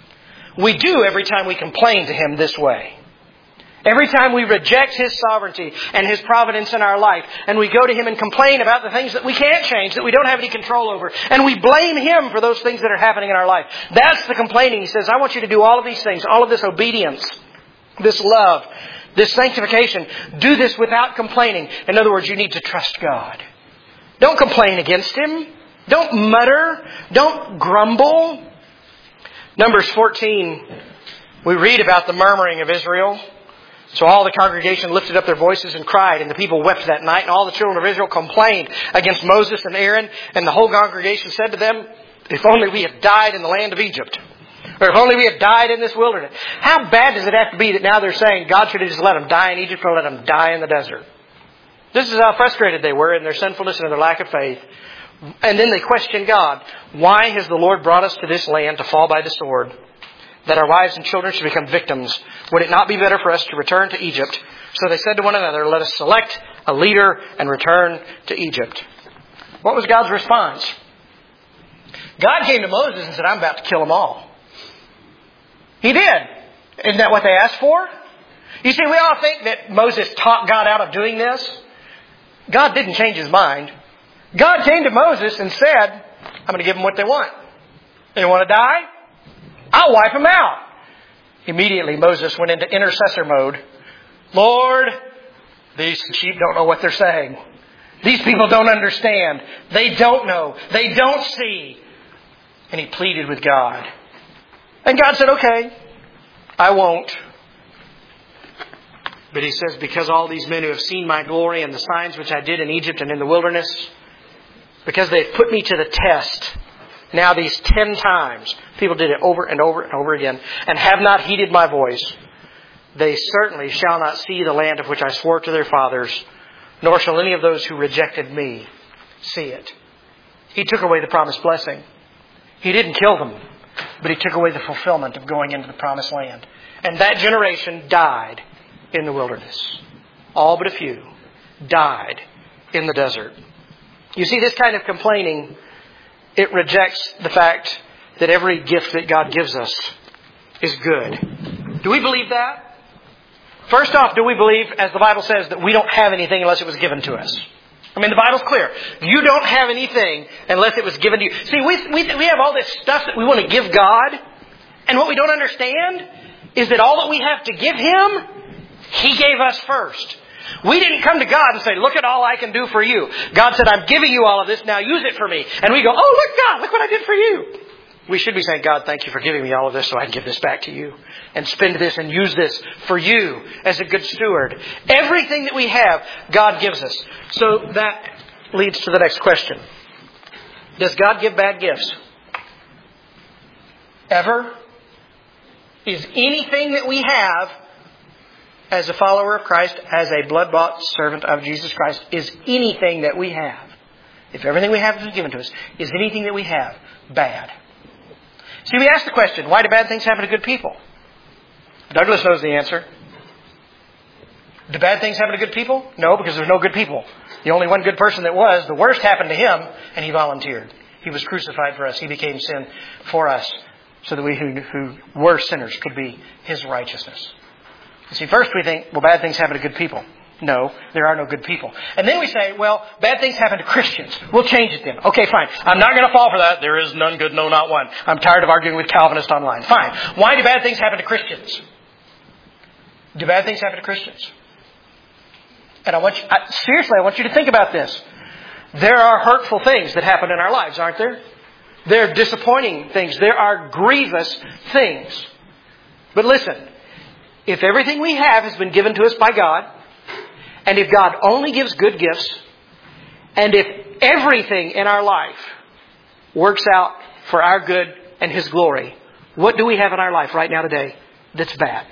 We do every time we complain to Him this way. Every time we reject His sovereignty and His providence in our life, and we go to Him and complain about the things that we can't change, that we don't have any control over, and we blame Him for those things that are happening in our life. That's the complaining. He says, I want you to do all of these things, all of this obedience, this love, this sanctification. Do this without complaining. In other words, you need to trust God. Don't complain against Him. Don't mutter. Don't grumble. Numbers 14, we read about the murmuring of Israel. So all the congregation lifted up their voices and cried, and the people wept that night, and all the children of Israel complained against Moses and Aaron, and the whole congregation said to them, if only we had died in the land of Egypt, or if only we had died in this wilderness. How bad does it have to be that now they're saying God should have just let them die in Egypt or let them die in the desert? This is how frustrated they were in their sinfulness and their lack of faith. And then they questioned God. Why has the Lord brought us to this land to fall by the sword, that our wives and children should become victims? Would it not be better for us to return to Egypt? So they said to one another, let us select a leader and return to Egypt. What was God's response? God came to Moses and said, I'm about to kill them all. He did. Isn't that what they asked for? You see, we all think that Moses talked God out of doing this. God didn't change His mind. God came to Moses and said, I'm going to give them what they want. They want to die? I'll wipe them out. Immediately Moses went into intercessor mode. Lord, these sheep don't know what they're saying. These people don't understand. They don't know. They don't see. And he pleaded with God. And God said, okay, I won't. But He says, because all these men who have seen my glory and the signs which I did in Egypt and in the wilderness, because they've put me to the test, now these 10 times, people did it over and over and over again, and have not heeded my voice, they certainly shall not see the land of which I swore to their fathers, nor shall any of those who rejected me see it. He took away the promised blessing. He didn't kill them, but He took away the fulfillment of going into the promised land. And that generation died in the wilderness. All but a few died in the desert. You see, this kind of complaining, it rejects the fact that every gift that God gives us is good. Do we believe that? First off, do we believe, as the Bible says, that we don't have anything unless it was given to us? I mean, the Bible's clear. You don't have anything unless it was given to you. See, we have all this stuff that we want to give God. And what we don't understand is that all that we have to give Him, He gave us first. We didn't come to God and say, look at all I can do for you. God said, I'm giving you all of this, now use it for me. And we go, oh, look, God, look what I did for you. We should be saying, God, thank you for giving me all of this so I can give this back to you and spend this and use this for you as a good steward. Everything that we have, God gives us. So that leads to the next question. Does God give bad gifts? Ever? Is anything that we have as a follower of Christ, as a blood-bought servant of Jesus Christ, is anything that we have, if everything we have is given to us, is anything that we have bad? See, we ask the question, why do bad things happen to good people? Douglas knows the answer. Do bad things happen to good people? No, because there's no good people. The only one good person that was, the worst happened to him, and he volunteered. He was crucified for us. He became sin for us, so that we who were sinners could be His righteousness. You see, first we think, well, bad things happen to good people. No, there are no good people. And then we say, well, bad things happen to Christians. We'll change it then. Okay, fine. I'm not going to fall for that. There is none good, no, not one. I'm tired of arguing with Calvinists online. Fine. Why do bad things happen to Christians? Do bad things happen to Christians? And I want you to think about this. There are hurtful things that happen in our lives, aren't there? There are disappointing things. There are grievous things. But listen, if everything we have has been given to us by God, and if God only gives good gifts, and if everything in our life works out for our good and His glory, what do we have in our life right now today that's bad?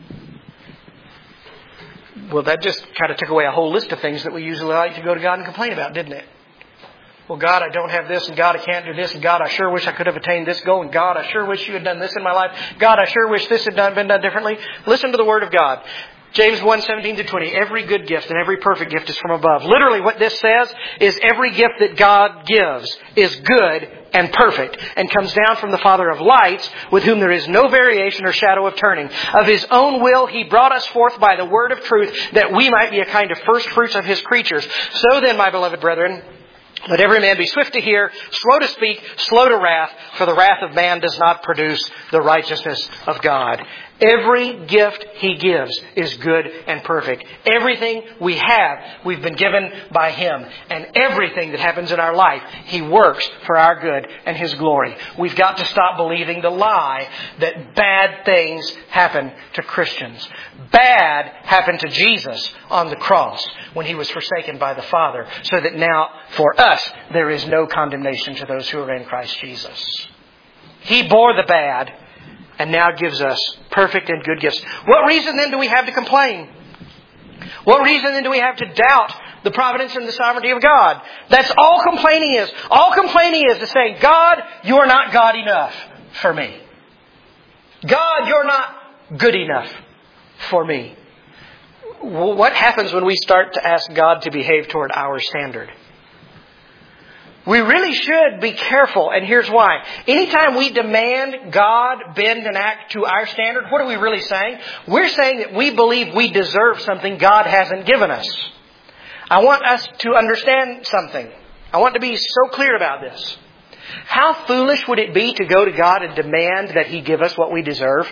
Well, that just kind of took away a whole list of things that we usually like to go to God and complain about, didn't it? Well, God, I don't have this, and God, I can't do this, and God, I sure wish I could have attained this goal, and God, I sure wish you had done this in my life. God, I sure wish this had been done differently. Listen to the Word of God. James 1:17-20. Every good gift and every perfect gift is from above. Literally what this says is every gift that God gives is good and perfect and comes down from the Father of lights, with whom there is no variation or shadow of turning. Of His own will He brought us forth by the word of truth, that we might be a kind of first fruits of His creatures. So then, my beloved brethren, let every man be swift to hear, slow to speak, slow to wrath, for the wrath of man does not produce the righteousness of God. Every gift He gives is good and perfect. Everything we have, we've been given by Him. And everything that happens in our life, He works for our good and His glory. We've got to stop believing the lie that bad things happen to Christians. Bad happened to Jesus on the cross when He was forsaken by the Father, so that now for us there is no condemnation to those who are in Christ Jesus. He bore the bad and now gives us perfect and good gifts. What reason then do we have to complain? What reason then do we have to doubt the providence and the sovereignty of God? That's all complaining is. All complaining is to say, God, you're not God enough for me. God, you're not good enough for me. What happens when we start to ask God to behave toward our standard? We really should be careful, and here's why. Anytime we demand God bend and act to our standard, what are we really saying? We're saying that we believe we deserve something God hasn't given us. I want us to understand something. I want to be so clear about this. How foolish would it be to go to God and demand that He give us what we deserve?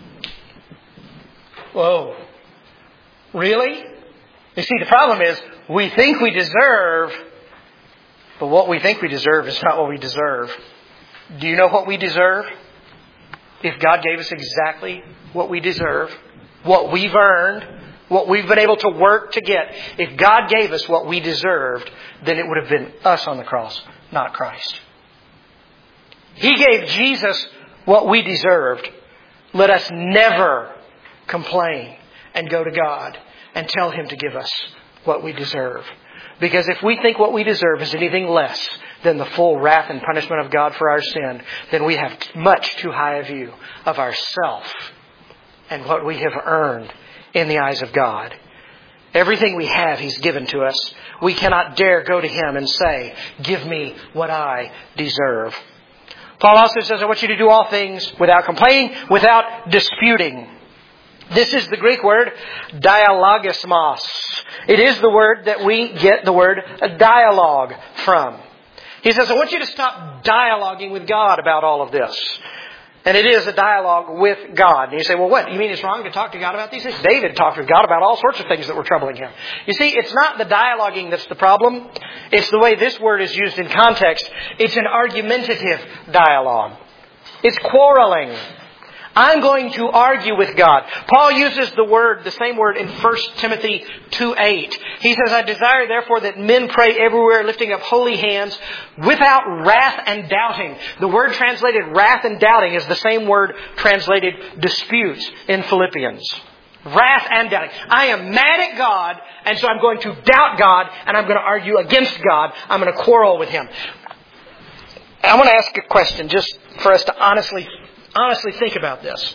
Whoa. Really? You see, the problem is we think we deserve, but what we think we deserve is not what we deserve. Do you know what we deserve? If God gave us exactly what we deserve, what we've earned, what we've been able to work to get, if God gave us what we deserved, then it would have been us on the cross, not Christ. He gave Jesus what we deserved. Let us never complain and go to God and tell Him to give us what we deserve. Because if we think what we deserve is anything less than the full wrath and punishment of God for our sin, then we have much too high a view of ourself and what we have earned in the eyes of God. Everything we have, He's given to us. We cannot dare go to Him and say, give me what I deserve. Paul also says, I want you to do all things without complaining, without disputing. This is the Greek word dialogismos. It is the word that we get the word dialogue from. He says, I want you to stop dialoguing with God about all of this. And it is a dialogue with God. And you say, well, what? You mean it's wrong to talk to God about these things? David talked with God about all sorts of things that were troubling him. You see, it's not the dialoguing that's the problem. It's the way this word is used in context. It's an argumentative dialogue. It's quarreling. I'm going to argue with God. Paul uses the same word in 1 Timothy 2:8. He says, I desire therefore that men pray everywhere, lifting up holy hands, without wrath and doubting. The word translated wrath and doubting is the same word translated disputes in Philippians. Wrath and doubting. I am mad at God, and so I'm going to doubt God, and I'm going to argue against God. I'm going to quarrel with Him. I want to ask a question just for us to honestly think about this.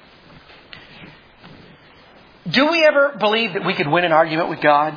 Do we ever believe that we could win an argument with God?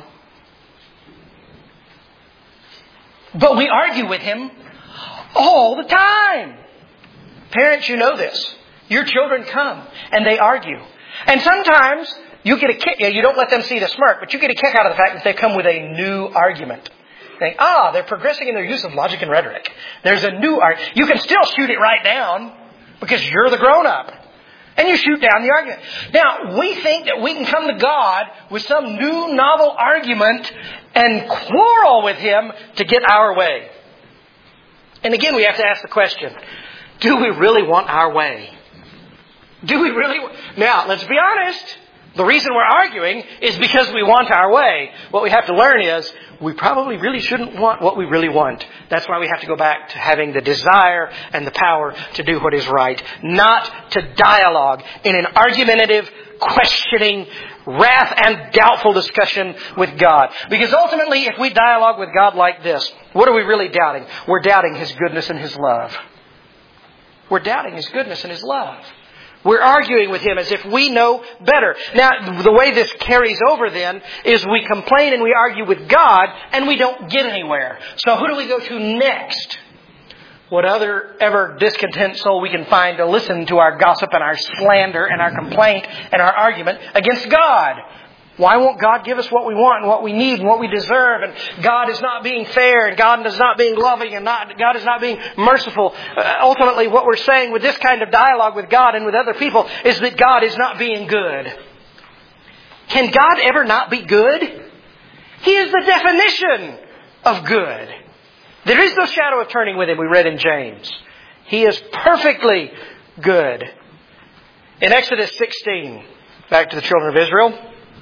But we argue with Him all the time. Parents, you know this. Your children come and they argue. And sometimes you get a kick. You don't let them see the smirk, but you get a kick out of the fact that they come with a new argument. Think, they're progressing in their use of logic and rhetoric. There's a new argument. You can still shoot it right down because you're the grown-up. And you shoot down the argument. Now, we think that we can come to God with some new novel argument and quarrel with Him to get our way. And again, we have to ask the question, do we really want our way? Do we really? Now, let's be honest. The reason we're arguing is because we want our way. What we have to learn is we probably really shouldn't want what we really want. That's why we have to go back to having the desire and the power to do what is right. Not to dialogue in an argumentative, questioning, wrath and doubtful discussion with God. Because ultimately, if we dialogue with God like this, what are we really doubting? We're doubting His goodness and His love. We're doubting His goodness and His love. We're arguing with Him as if we know better. Now, the way this carries over then is we complain and we argue with God and we don't get anywhere. So who do we go to next? What other ever discontent soul we can find to listen to our gossip and our slander and our complaint and our argument against God? Why won't God give us what we want and what we need and what we deserve? And God is not being fair, and God is not being loving, and God is not being merciful. Ultimately, what we're saying with this kind of dialogue with God and with other people is that God is not being good. Can God ever not be good? He is the definition of good. There is no shadow of turning with Him, we read in James. He is perfectly good. In Exodus 16, back to the children of Israel,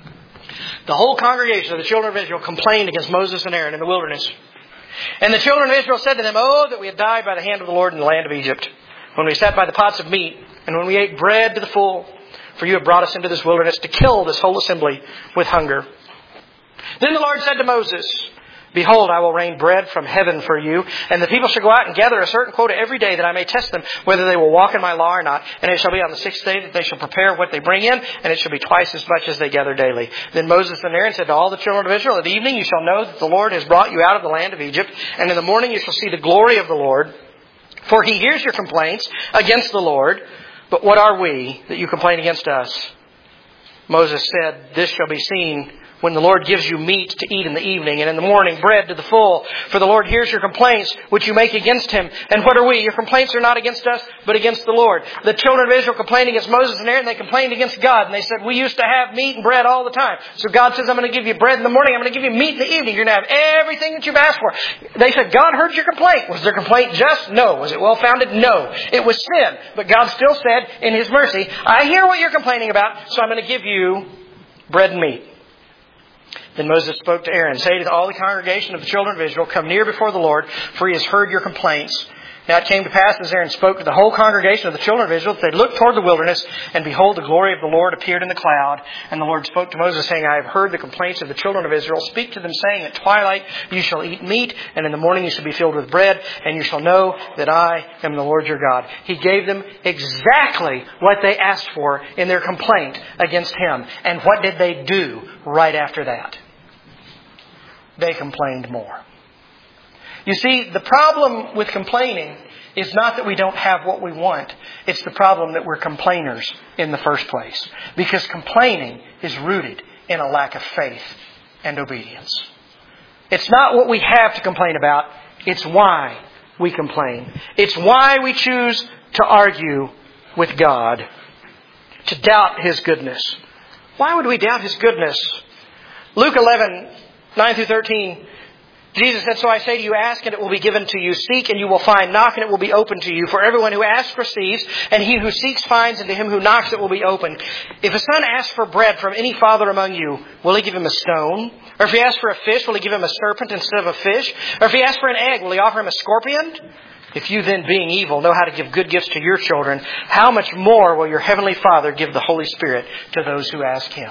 the whole congregation of the children of Israel complained against Moses and Aaron in the wilderness. And the children of Israel said to them, "Oh, that we had died by the hand of the Lord in the land of Egypt, when we sat by the pots of meat, and when we ate bread to the full. For you have brought us into this wilderness to kill this whole assembly with hunger." Then the Lord said to Moses, "Behold, I will rain bread from heaven for you, and the people shall go out and gather a certain quota every day, that I may test them whether they will walk in my law or not. And it shall be on the 6th day that they shall prepare what they bring in, and it shall be twice as much as they gather daily." Then Moses and Aaron said to all the children of Israel, "At evening you shall know that the Lord has brought you out of the land of Egypt, and in the morning you shall see the glory of the Lord. For He hears your complaints against the Lord. But what are we that you complain against us?" Moses said, "This shall be seen when the Lord gives you meat to eat in the evening, and in the morning bread to the full. For the Lord hears your complaints which you make against Him. And what are we? Your complaints are not against us, but against the Lord." The children of Israel complained against Moses and Aaron. They complained against God. And they said, "We used to have meat and bread all the time." So God says, "I'm going to give you bread in the morning. I'm going to give you meat in the evening. You're going to have everything that you've asked for." They said, "God heard your complaint." Was their complaint just? No. Was it well-founded? No. It was sin. But God still said, in His mercy, "I hear what you're complaining about, so I'm going to give you bread and meat." Then Moses spoke to Aaron, "Say to all the congregation of the children of Israel, come near before the Lord, for He has heard your complaints." Now it came to pass, as Aaron spoke to the whole congregation of the children of Israel, that they looked toward the wilderness, and behold, the glory of the Lord appeared in the cloud. And the Lord spoke to Moses, saying, "I have heard the complaints of the children of Israel. Speak to them, saying, at twilight you shall eat meat, and in the morning you shall be filled with bread, and you shall know that I am the Lord your God." He gave them exactly what they asked for in their complaint against Him. And what did they do right after that? They complained more. You see, the problem with complaining is not that we don't have what we want. It's the problem that we're complainers in the first place. Because complaining is rooted in a lack of faith and obedience. It's not what we have to complain about. It's why we complain. It's why we choose to argue with God, to doubt His goodness. Why would we doubt His goodness? Luke 11, 9 through 13 Jesus said, "So I say to you, ask and it will be given to you. Seek and you will find. Knock and it will be opened to you. For everyone who asks receives, and he who seeks finds, and to him who knocks it will be opened. If a son asks for bread from any father among you, will he give him a stone? Or if he asks for a fish, will he give him a serpent instead of a fish? Or if he asks for an egg, will he offer him a scorpion? If you then, being evil, know how to give good gifts to your children, how much more will your heavenly Father give the Holy Spirit to those who ask Him?"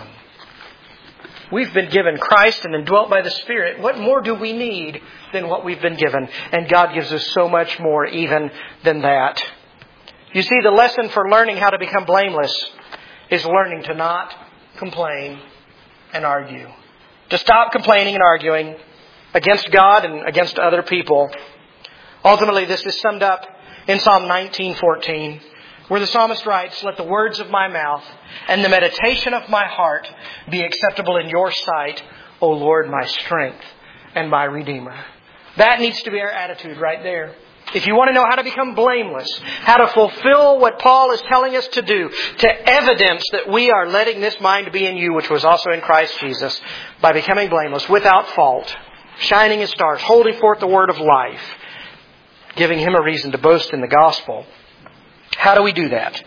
We've been given Christ and indwelt by the Spirit. What more do we need than what we've been given? And God gives us so much more even than that. You see, the lesson for learning how to become blameless is learning to not complain and argue. To stop complaining and arguing against God and against other people. Ultimately, this is summed up in Psalm 19:14, where the psalmist writes, "Let the words of my mouth and the meditation of my heart be acceptable in your sight, O Lord, my strength and my Redeemer." That needs to be our attitude right there. If you want to know how to become blameless, how to fulfill what Paul is telling us to do, to evidence that we are letting this mind be in you, which was also in Christ Jesus, by becoming blameless, without fault, shining as stars, holding forth the word of life, giving Him a reason to boast in the gospel. How do we do that?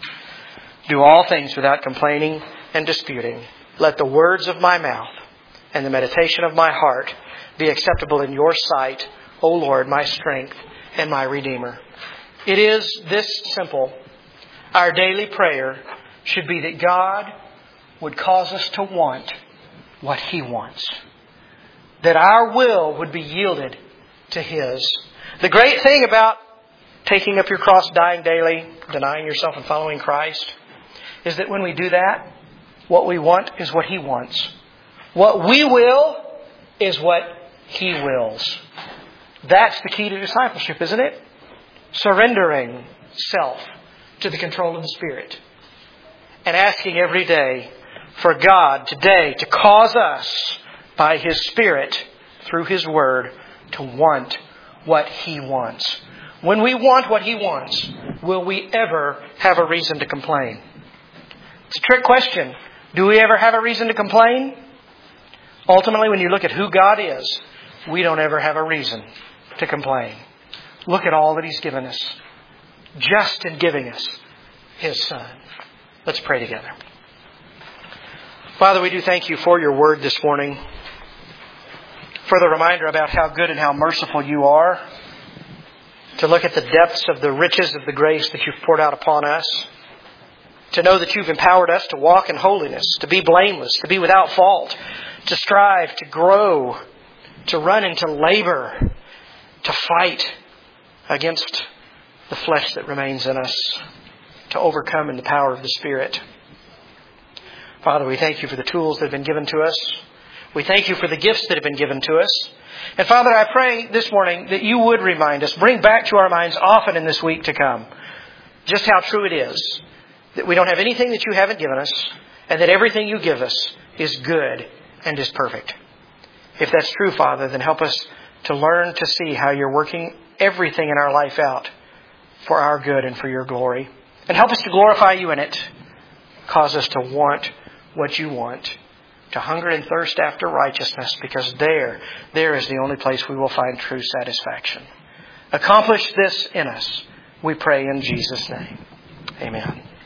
Do all things without complaining and disputing. Let the words of my mouth and the meditation of my heart be acceptable in your sight, O Lord, my strength and my Redeemer. It is this simple. Our daily prayer should be that God would cause us to want what He wants. That our will would be yielded to His. The great thing about taking up your cross, dying daily, denying yourself and following Christ, is that when we do that, what we want is what He wants. What we will is what He wills. That's the key to discipleship, isn't it? Surrendering self to the control of the Spirit. And asking every day for God today to cause us, by His Spirit, through His Word, to want what He wants. When we want what He wants, will we ever have a reason to complain? It's a trick question. Do we ever have a reason to complain? Ultimately, when you look at who God is, we don't ever have a reason to complain. Look at all that He's given us, just in giving us His Son. Let's pray together. Father, we do thank You for Your Word this morning, for the reminder about how good and how merciful You are, to look at the depths of the riches of the grace that You've poured out upon us, to know that You've empowered us to walk in holiness, to be blameless, to be without fault, to strive, to grow, to run and to labor, to fight against the flesh that remains in us, to overcome in the power of the Spirit. Father, we thank You for the tools that have been given to us. We thank You for the gifts that have been given to us. And Father, I pray this morning that You would remind us, bring back to our minds often in this week to come, just how true it is that we don't have anything that You haven't given us, and that everything You give us is good and is perfect. If that's true, Father, then help us to learn to see how You're working everything in our life out for our good and for Your glory. And help us to glorify You in it. Cause us to want what You want, to hunger and thirst after righteousness, because there is the only place we will find true satisfaction. Accomplish this in us, we pray in Jesus' name. Amen.